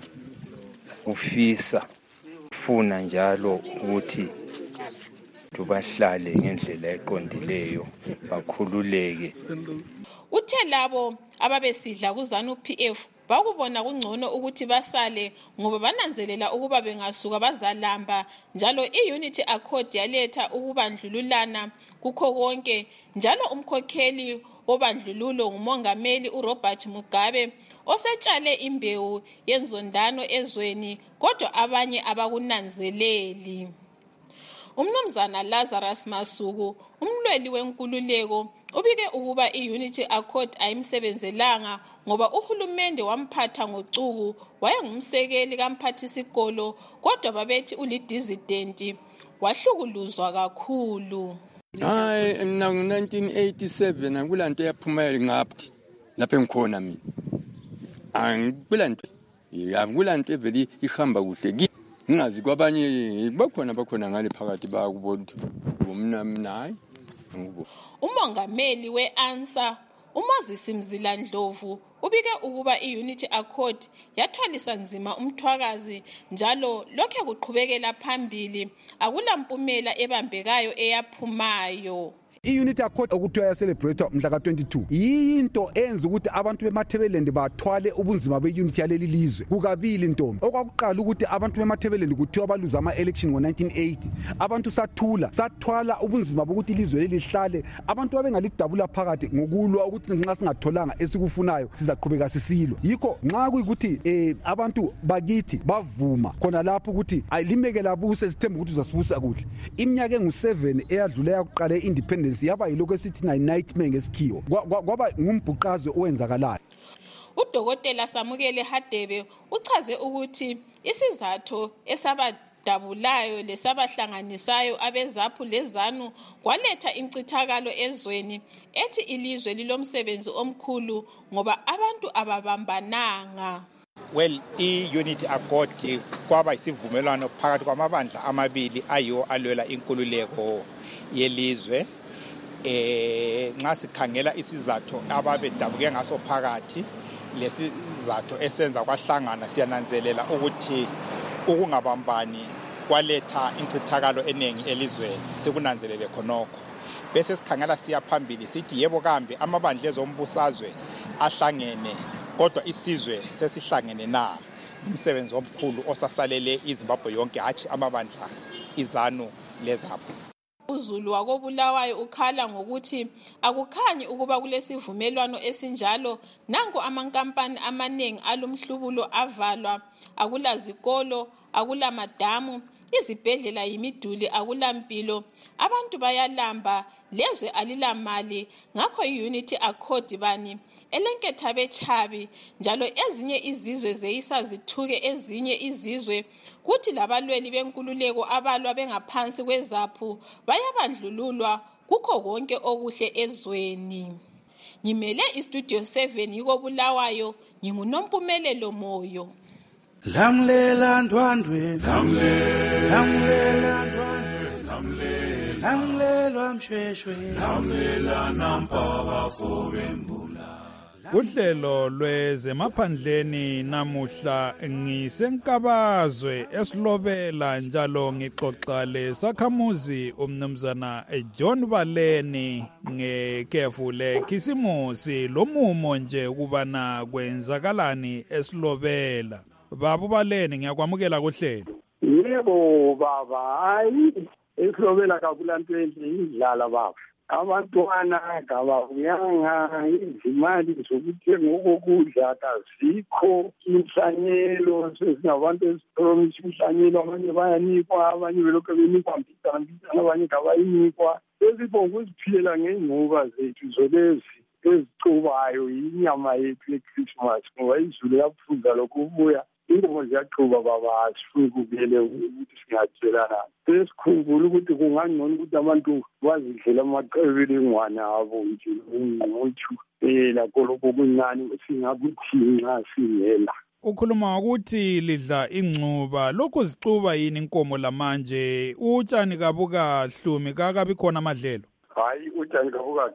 ufuna njalo ukuthi tubahlale ngendlela eqondileyo bakhululeke. Uthe labo ababesidla kuZANU-PF bakubona kungcono ukuthi basale ngoba bananzelela ukuba bengasuka bazalamba, njalo i-Unity Accord yaletha ukubandlululana kukho konke, njalo umkhokheli wobandlululo ngumongameli uRobert Mugabe osetshale imbewu yenzondano ezweni kodwa abanye abakunanzeleli. Umnumzana Lazarus Masuku umlweli wenkululeko ubike ukuba i-Unity Accord ayimsebenzelanga ngoba uhulumende wamphatha ngocuku, wayengumsekeli kamphathisikolo kodwa babethi ulidizidenti, wahlukuluzwa kakhulu. Hayi mina ngo-1987 akulanto yaphumayela ngaphi lapha engikhona mina. Akulanto evele ihamba kuhle. Ngingazi kwabanye bakhona ngale phakathi bakubona ukuthi hayi. Umongameli we-ANSA uMoses Mzila Ndlovu ubike ukuba i-Unity Accord yathwalisa nzima umthwakazi, njalo lokhe kuqhubekela phambili akulampumela ebambekayo eyaphumayo. I-Unity Accord okuthiwa yacelebrate mhla ka-22 yinto enza ukuthi abantu bemathebelendi bathwale ubunzima be-unity yaleli lizwe kukabili ntombi. Okwakuqala ukuthi abantu bemathebelendi kuthiwa baluza ama-election ngo-1980, abantu sathwala ubunzima bokuthi ilizwe leli lihlale, abantu babengalidabula phakathi ngokulwa ukuthi nxa singatholanga esikufunayo sizaqhubeka sisilwa. Yikho nxa kuyikuthi abantu bakithi bavuma khona lapho ukuthi ayilimekela buse sithemba ukuthi uzasibusa kuhle. Iminyaka engu-7 eyadlula yakuqala i-independence yaba yiloko esithi nightmare ngesikhiwo, kwaba ngumbhuqazwe owenzakalayo. Udokotela Samukele Hadebe uchaze ukuthi isizathu esabadabulayo lesabahlanganisayo abeZAPU leZANU kwaletha incithakalo ezweni, ethi ilizwe lilomsebenzi omkhulu ngoba abantu ababambananga. Well, i-Unity Accord kwaba isivumelwano phakathi kwamabandla amabili ayiwo alwela inkululeko yelizwe. Nxa sikhangela isizathu ababedabuke ngaso phakathi lesizathu esenza kwahlangana, siyananzelela ukuthi ukungabambani kwaletha incithakalo eningi elizweni, sikunanzelele khonokho. Bese sikhangela siya phambili sithi yebo kambe amabandla ezombusazwe ahlangene kodwa isizwe sesihlangene na? Umsebenzi omkhulu osasalele iZimbabwe yonke, hatshi amabandla iZANU leZAPU. UZulu wakobulawayo ukhala ngokuthi akukhanyi ukuba kulesivumelwano esinjalo. Nanku amankampani amaningi alumhlubulo avalwa, akulazikolo, akulamadamu, izibhedlela yimiduli, akulampilo, abantu bayalamba, lezwe alilamali. Ngakho i-Unity Accord bani elenketha bechabi, njalo ezinye izizwe zeyisa zithuke ezinye izizwe, kuthi labalweli benkululeko abalwa bengaphansi kweZAPU bayabandlululwa kukho konke okuhle ezweni. Ngimele iStudio 7 yikobulawayo, nginguNompumelelo Moyo. Lamlela ndwandwe, lamlela ndwandwe, lamlela mshweshwe, lamlela nampaka fobembula, Uhlelo lwezemaphandleni namuhla ngisenkabazwe esilobela njalo ngixoxa lesakhamuzi umnumzana John Baleni ngekhefu lekhisimusi lomumo nje kubana kwenzakalani esilobela. Baba Baleni ngiyakwamukela kuhlelo. Yebo baba, hayi esilobela kakulanto enhle idlala baba. Abantwana kababuyanga izimali zokuthenga okokudla kazikho, inhlanyelo sesingabantu esipromisa inhlanyelo, abanye bayanikwa, abanye belokhu benikwa mbitana, abanye kabayinikwa. Sesibonga ukuziphilela ngey'nquba zethu zolezi ezicubayo inyama yethu ye-Christmas ngoba izulu yaphuza lokhu ubuya. Inkomo ziyachuba baba, asifuni kubele ukuthi singatshelana. Sesikhumbula ukuthi kungangcono ukuthi abantu bazidlela amaqebelengwane abo nje ungqothu lakho lokho kuncane singakuthi nxa singela. Ukhuluma ukuthi lidla ingcuba, lokho zicuba yini inkomo lamanje? Utshani kabuka hlumi kakabi khona amadlelo? Hayi utshani kabuka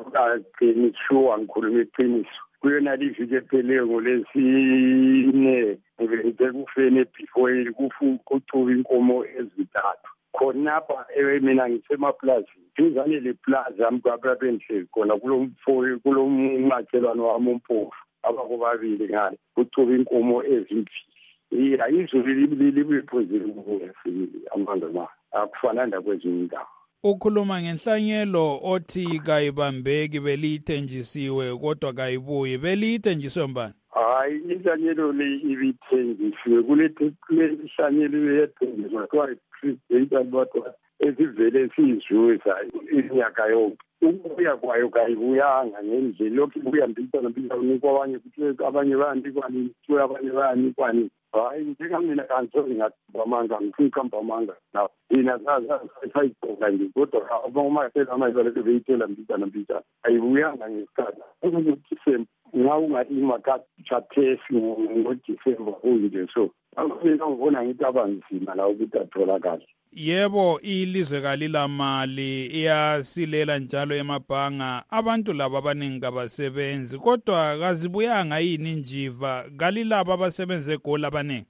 ngisho ngikhuluma iqiniso. Kuyona liviki epheleyo ngolesine ngibekufene before kucuba inkomo ezintathu khonapha mina ngisemapulazini duzane leplaza ami kwababe ngihleli khona kulo makhelwane wami uMpofu abakubabili ngale kucuba inkomo ezimbili. Izulu libuphuzile ukubuya amanga ma akufana ndakwezinye indawo. Ukhuluma ngenhlanyelo othi kayibambeki belithenjisiwe kodwa kayibuyi, belithenjiswe mbani? Hayi inhlanyelo le ibithenjisiwe kulehlanyelo yethenjiswa kwa president kodwa esivele siyizuza iminyaka yonke. Ukubuya kwayo kayibuyanga ngendlela lokhu ibuya mbitana unikwa abanye kuthi abanye bayanikwa nini kuthi abanye bayanikwa nini. Hayi njengamina kansozi ngabamanga ngifuna ukuhamba amanga nawo thina sayigqoka nje kodwa abakumakela amazaleke beyitela mbitana ayibuyanga ngesikhathi ukuthi nxa ungalima kathesi ngoDisemba kunje so mina ngibona ngithi abanzima la ukuthi atholakale. Yebo, ilizwe kalilamali iyasilela njalo emabhanga, abantu laba abaningi kabasebenzi kodwa kazibuyanga yini njiva kalilaba abasebenze egoli abaningi?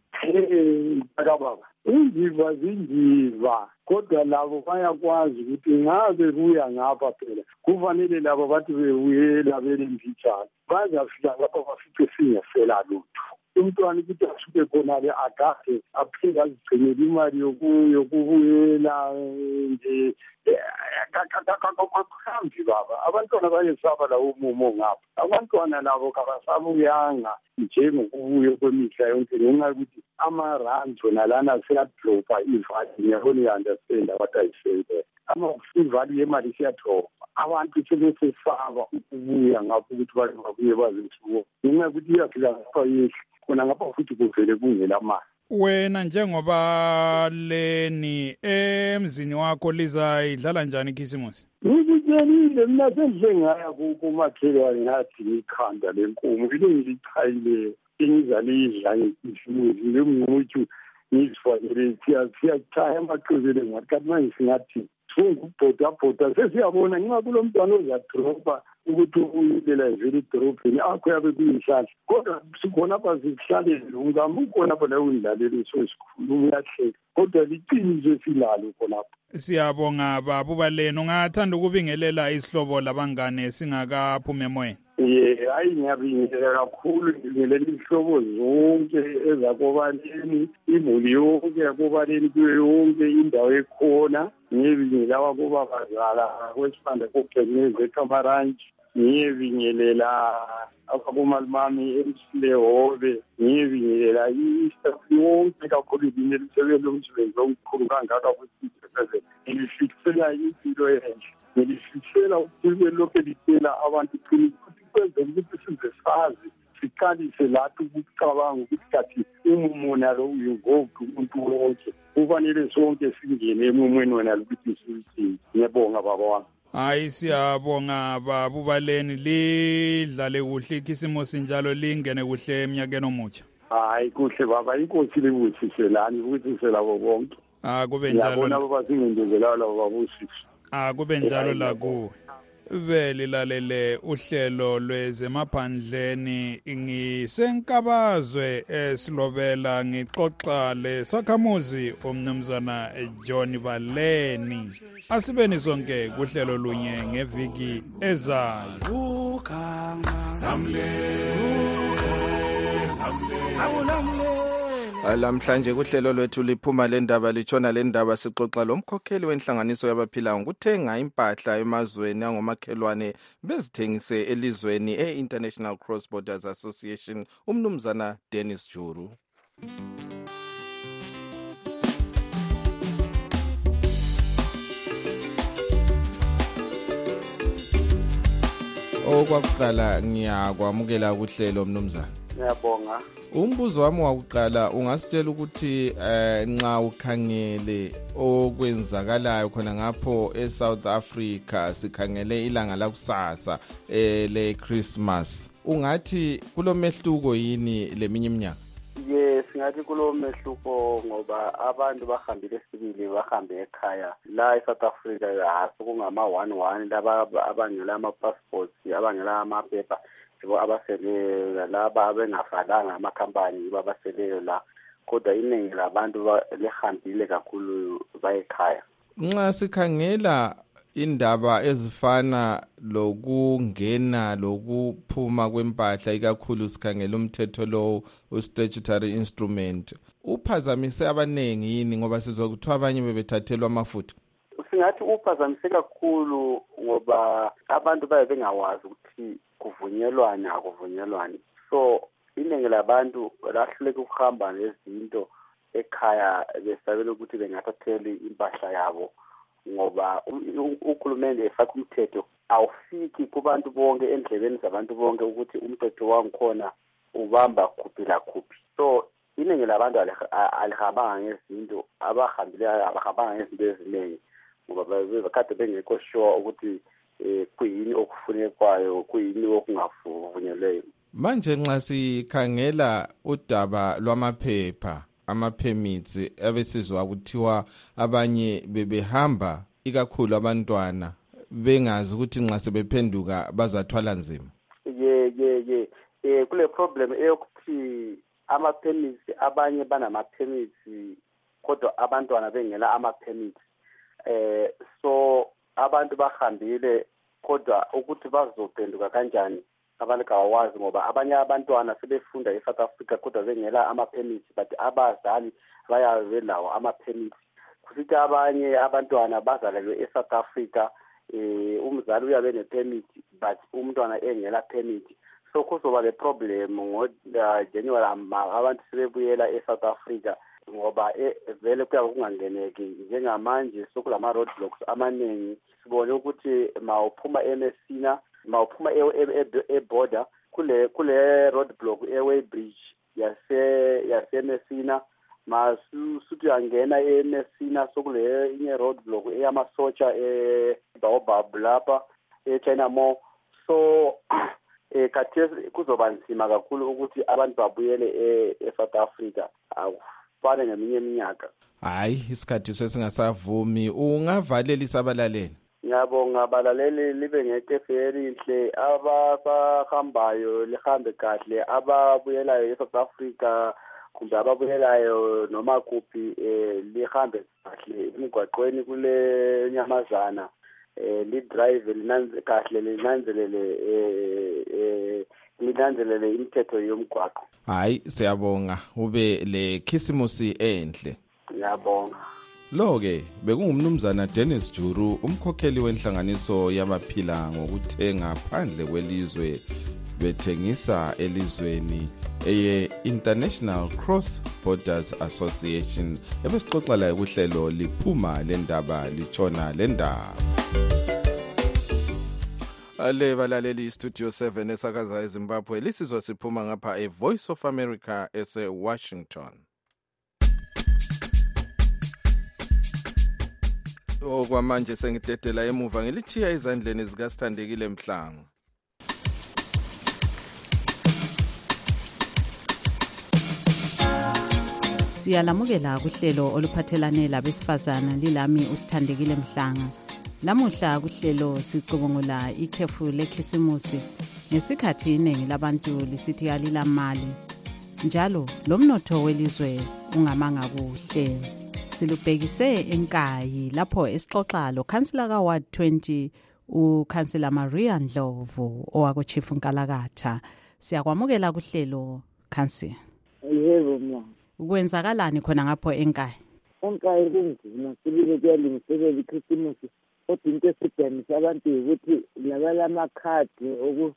Baba injiva zinjiva kodwa labo bayakwazi ukuthi ngabe buya ngapha phela kufanele labo bathi bebuyela belembijana bazafika lapho bafice singesela lutho. Umntwana ukuthi asuke khonale agade aphinde azigcinele imali yokubuyela nje kakuhambi baba. Abantwana bayesaba lawo umumo ngapha, abantwana labo kabasabuyanga njengokubuya kwemihla yonke ngenxa yokuthi ama-rand wona lana seyadropa ivali. Ngiyabona uya-understand what I say there. Ivali yemali siyadropa, abantu sebesesaba ukubuya ngapho ukuthi babuye bazisuko ngenxa yokuthi iyafika ngapha yehle khona ngapha futhi kuvele kungela mali. Wena njengoba leni emzini wakho lizayidlala njani ikhisimusi? Ngikutshelile mina sendle ngaya kumakhelwane ngathi ngikhanda lenkomo ile ngilichayileyo engizalidla ngekhisimusi ngimnguthu ngizifakele siyachaya amaqebele ngathi kanti manje singathi ukubhodabhoda sesiyabona nxa kulo mntwana ozadropa ukuthi uyilela vele edorobheni akho yabe kuyihlahla kodwa sikhonapha sikuhlalele ungami ukhonapha la undlalele so sikhuluma uyahleka kodwa liqiniso silalo khonapha. Siyabonga Baba Baleni, ungathanda ukubingelela isihlobo labangane singakaphumi emoyeni? Hayi ngiyabingelela kakhulu, ngibingelela izihlobo zonke ezakobaleni, imuli yonke yakobaleni kuyo yonke indawo ekhona. Ngiyebingelela abakubabazala kwesibanda kokugcineza eKamaranji, ngiyebingelela abakumalimami emsilehobe, ngiyebingelela i-staff yonke kakhulu ibingelela umsebenzi lomsebenzi omkhulu kangaka kwesizwe. Ngilifikisela impilo enhle, ngilifikisela ukuthi lokhu litshela abantu ukuthi kwenzela ukuthi size sazi siqalise lathi ukucabanga ukuthi kathi umumo nalo uyinvolved umuntu wonke kufanele sonke singene emumweni wena ukuthi sithi. Ngiyabonga baba wami. Hayi siyabonga Baba Baleni, lidlale kuhle ikhisimusi njalo lingene kuhle eminyakeni omutsha. Hayi kuhle baba, inkosi libuthiselani ubuthisela bonke. Kube njalo. Ngiyabona baba singindezela labo babusisi. Kube njalo la kuwe. belilalele uhlelo lwezemaphandleni ngisenkabazwe esilobela ngixoxa lesakhamuzi umnumzana John Baleni. Asibeni sonke kuhlelo lunye ngeviki ezayo. Lamhlanje kuhlelo lwethu liphuma lendaba litshona lendaba sixoxa lomkhokheli wenhlanganiso yabaphilayo ngokuthenga impahla emazweni angomakhelwane bezithengise elizweni e-International Cross Borders Association umnumzana Dennis Juru. Okwakuqala ngiyakwamukela kuhlelo mnumzana. Ngiyabonga. Umbuzo wami wakuqala ungasitshela ukuthi nxa ukhangele okwenzakalayo khona ngapho eSouth Africa sikhangele ilanga lakusasa le Christmas. Ungathi kulomehluko yini leminye iminyaka? Yes, ngathi kulomehluko ngoba abantu bahambile sibili bahambe ekhaya. La eSouth Africa kungama 11 laba abangela ama passports, abangela amaphepha. Sibo abasele laba abengafalanga amakhampani babaseleyo la kodwa iningi labantu lehambile kakhulu bayekhaya. Nxa sikhangela indaba ezifana lokungena lokuphuma kwempahla ikakhulu sikhangela umthetho lo statutory instrument uphazamise abanengi yini ngoba sizwa kuthiwa abanye bebethathelwa amafutha? Singathi uphazamise kakhulu ngoba abantu baye bengawazi ukuthi kuvunyelwane. So iningi labantu lahluleka ukuhamba nezinto ekhaya besabela ukuthi bengathatheli impahla yabo ngoba ukhulumende efaka umthetho awufiki kubantu bonke endlebeni zabantu bonke ukuthi umthetho wangikhona ubamba kuphi la kuphi. So iningi labantu alihambanga ngezinto abahambanga ngezinto eziningi ngoba bekade bengekho sure ukuthi kuyini okufunekwayo kuyini okungavunyelweyo. Manje nxa sikhangela udaba lwamaphepha ama-permits abesizwa kuthiwa abanye bebehamba ikakhulu abantwana bengazi ukuthi nxa sebephenduka bazathwala nzima. Kule problem eyokuthi ama-permits abanye banama-permits kodwa abantwana bengela ama-permits. So abantu bahambile kodwa ukuthi bazophenduka kanjani abantu kawazi ngoba abanye abantwana sebefunda eSouth Africa kodwa bengela ama-permits but abazali bayabe lawo ama-permits. Kusithi abanye abantwana bazalelwe eSouth Africa umzali uyabe ne-permit but umntwana engela permit. So kuzoba le problem ngoJanuary abantu sebebuyela eSouth Africa ngoba vele kuyabe kungangeneki njengamanje sokulama roadblocks amaningi. Sibone ukuthi mawuphuma eMessina mawuphuma eborder kule roadblock eway bridge yase Messina masuthi uyangena eMessina sokule inye roadblock eyamasotsha eBaobab lapha eChina Mall. So khathesi kuzoba nzima kakhulu ukuthi abantu babuyele eSouth Africa awufane ngeminye iminyaka. Hayi isikhathi sesingasavumi ungavalela isabalaleni. Ngiyabonga abalaleli libe ngekefe elihle abahambayo lihambe kahle ababuyelayo eSouth Africa kumbe ababuyelayo noma kuphi lihambe kahle emgwaqweni kule nyamazana lidrive kahle linanzelele imithetho yomgwaqo. Hayi siyabonga ube le khisimusi enhle. Ngiyabonga. Lo-ke bekungumnumzana Dennis Juru umkhokheli wenhlanganiso yabaphila ngokuthenga phandle kwelizwe bethengisa elizweni eye-International Cross Borders Association ebesixoxa layo kuhlelo liphuma lendaba litshona lendaba. Ale balaleli Studio 7 esakaza eZimbabwe lisizwa siphuma ngapha eVoice of America ese-Washington. Okwamanje sengidedela emuva ngilichiya izandleni zikaSithandekile Mhlangu. Siyalamukela kuhlelo oluphathelane labesifazana lilami uSithandekile Mhlanga. Namuhla kuhlelo sicubungula ikhefu lekhisimusi ngesikhathi iningi labantu lisithi alila mali. Njalo lomnotho welizwe ungamanga kuhle. Silubhekise eNkayi lapho esixoxa lo Councillor ka Ward 20 uCouncillor Maria Ndlovu owakuChief Nkalakatha. Siyakwamukela kuhlelo Councillor. Yebo mama. Kwenzakalani khona ngapho eNkayi? ENkayi kunzima sibike kuyalungiselela iChristmas kodwa into esidamisa abantu ukuthi labalamakhadi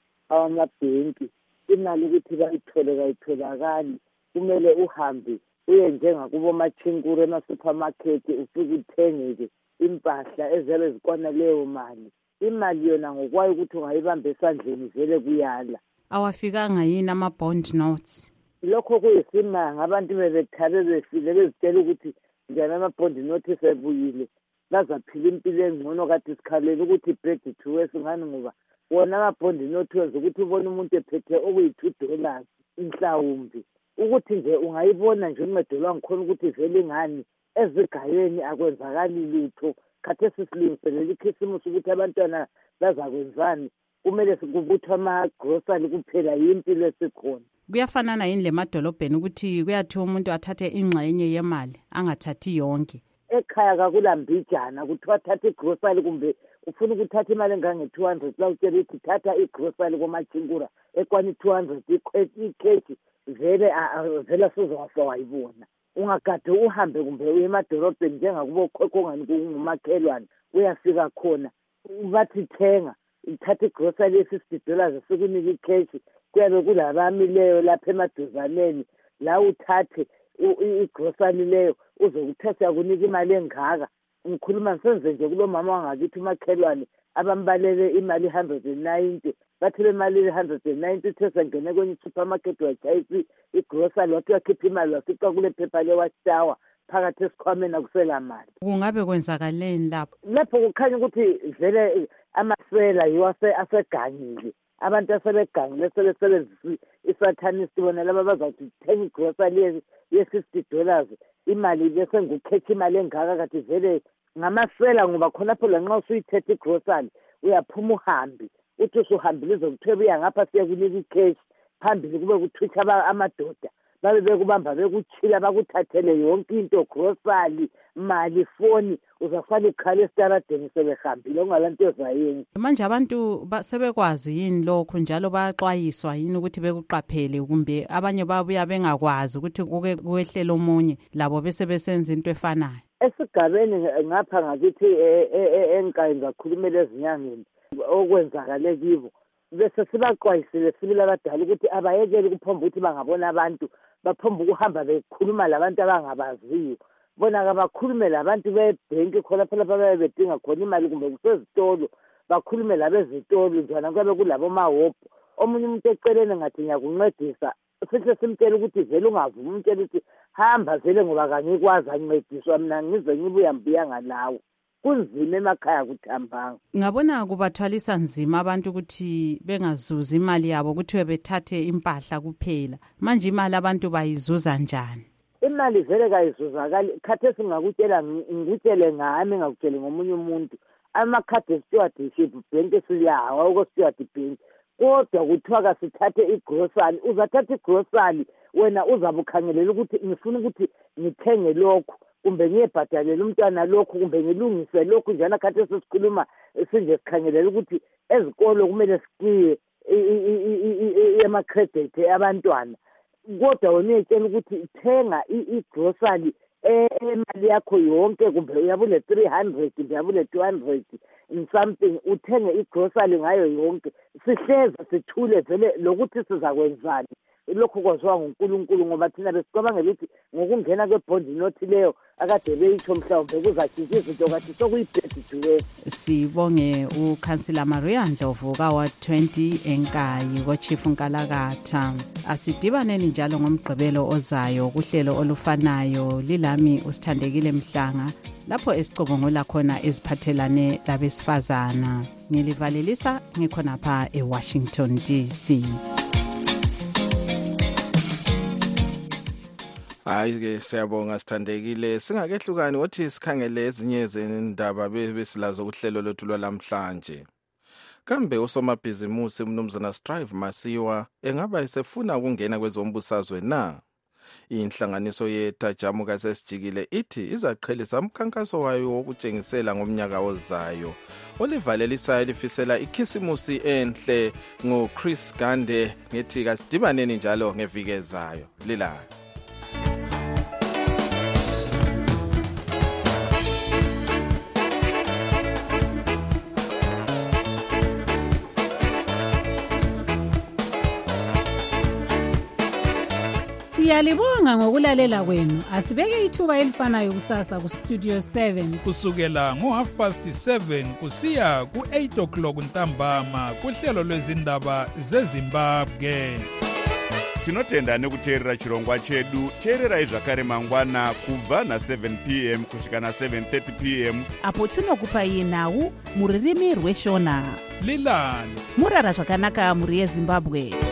awamabhenki imali ukuthi bayithole kayitholakali kumele uhambe uye njengakubo machinkuru ema-supermarket ufike uthenge-ke impahla ezabe zikona leyo mali. Imali yona ngokwayo ukuthi ungayibamba esandleni vele kuyala. Awafikanga yini ama-bond notes? Lokho kuyisimanga abantu bebethabe befile bezitshela ukuthi njani ama-bond notes sebuyile bazaphila impilo engcono kade sikhalela ukuthi bread to west ngani ngoba wona ama-bond notes wenza ukuthi ubone umuntu ephethe okuyi-$2 mhlawumbi ukuthi nje ungayibona nje uncedo lwangikhona ukuthi vele ngani ezigayeni akwenzakali lutho. Khathesi silungiselela ikhisimusi ukuthi abantwana bazakwenzani kumele kubuthwe ama-grocery kuphela yimpilo esikhona. Kuyafanana yini le madolobheni ukuthi kuyathiwa umuntu athathe ingxenye yemali angathathi yonke? Ekhaya kakulambijana kuthiwa thatha igrocery kumbe ufuna ukuthatha imali engange-200 la utshela ukuthi thatha igrocery komachinkura ekwani 200 ikheshi vele asizowafa wayibona. Ungagade uhambe kumbe uye emadolobheni njengakubo khokongani kungumakhelwane uyafika khona bathi thenga uthatha igrocery ye-$50 sikunika ikheshi kuyabe kulabamileyo lapha emaduzaneni la uthathe igrocery leyo uzokuthi siyakunika imali engaka. Ngikhuluma ngisenze nje kulo mama wangakithi umakhelwane abambalele imali 190 bathi le mali 190 uthe sengene kwenye supermarket wachayisa igrocery wathi wakhipha imali wasiqa kule phepha lewashtawa phakathi esikhwameni akusela mali. Kungabe kwenzakaleni lapho? Lapho kukhanya ukuthi vele amasela yiwo asegangile. Abantu asebegangile sebesebenzisa isathanist bona laba bazathi thenga igrocery ye-$50 imali bese ngukhetha imali engaka kade vele ngamasela ngoba khonapho lanxa usuyithethe igrocery uyaphuma uhambi uthi usuhambile izokuthiwa uya ngapha siyakunika ikheshi phambili kube kuthwitha amadoda babe bekubamba bekutshila bakuthathele yonke into grocery mali foni uzafana ikhala esitaradeni sebehambile ungalanto ezayenza. Manje abantu sebekwazi yini lokho njalo bayaxwayiswa yini ukuthi bekuqaphele kumbe abanye babuya bengakwazi ukuthi kuke kuhlela omunye labo bese besenza into efanayo? Esigabeni ngapha ngakithi eNkayi ngakhulumela ezinyangeni okwenzakale kibo bese sibaxwayisile sibila abadala ukuthi abayekele kuphomba ukuthi bangabona abantu baphomba ukuhamba bekhuluma labantu abangabaziyo bona kabakhulume labantu bebhenki khona phela babe bedinga khona imali kumbe kusezitolo bakhulume labezitolo njana kube kulabo mahopho omunye umuntu eceleni ngathi ngiyakuncedisa sihle simtshela ukuthi vele ungavumi umtshela ukuthi hamba vele ngoba kangikwazi ancediswa mina ngize ngibuya mbiya ngalawo. Kunzima emakhaya kuthambanga. Ngabona kubathwalisa nzima abantu ukuthi bengazuza imali yabo ukuthi bethathe impahla kuphela. Manje imali abantu bayizuza njani? Imali vele kayizuzakali. Khathesi ngakutshela ngikutshele ngami ngakutshele ngomunye umuntu. Amakhadi stewardship bank siyawa okosteward bank. Kodwa kuthiwa kasithathe igrocery. Uzathatha igrocery wena uzabukhangelela ukuthi ngifuna ukuthi ngithenge lokho. Kumbe ngiyebhadalela umntwana lokhu kumbe ngilungise lokhu njana khathi sesikhuluma sinje sikhangelela ukuthi ezikolo kumele siqiye ema-credit abantwana kodwa wena uyetshela ukuthi thenga igrocery emali yakho yonke kumbe uyabule 300 kumbe uyabule 200 in something uthenge igrocery ngayo yonke sihleze sithule vele lokuthi sizakwenzani lokho kwaziwa nguNkulunkulu ngoba thina besicabangela ukuthi ngokungena kwebond note leyo akade beyitho mhlawumbe kuzatshintsha izinto kathi sokuyibhedidwe. Sibonge uCouncillor Maria Ndlovu ka Ward 20 eNkayi koChief Nkalakatha. Asidibaneni njalo ngomgqibelo ozayo kuhlelo olufanayo lilami usithandekile Mhlanga lapho esicubungula khona eziphathelane labesifazana. Ngilivalelisa ngikhonapha eWashington DC. Hayi-ke siyabonga sithandekile, singakehlukani wothi sikhangele ezinye zendaba besilazo kuhlelo lwethu lwalamhlanje. Kambe usomabhizimusi umnumzana Strive Masiwa engaba esefuna ukungena kwezombusazwe na? Inhlanganiso yeTajamu kaSesijikile ithi izaqhelisa umkhankaso wayo wokutshengisela ngomnyaka ozayo. Olivalelisayo lifisela ikhisimusi enhle ngoChris Gande ngethi kasidibaneni njalo ngeviki ezayo. Lila. Siyalibonga ngokulalela kwenu. Asibeke ithuba elifanayo kusasa ku Studio 7 kusukela ngo7:30 kusiya ku8:00 ntambama kuhlelo lwezindaba zeZimbabwe. Tinotenda nekuteerera chirongwa chedu. Teererai zvakare mangwana kubva na7 p.m. kusvika na7:30 p.m. apo tinokupai nhau muririmi rweshona. Lilani murara zvakanaka muri yeZimbabwe.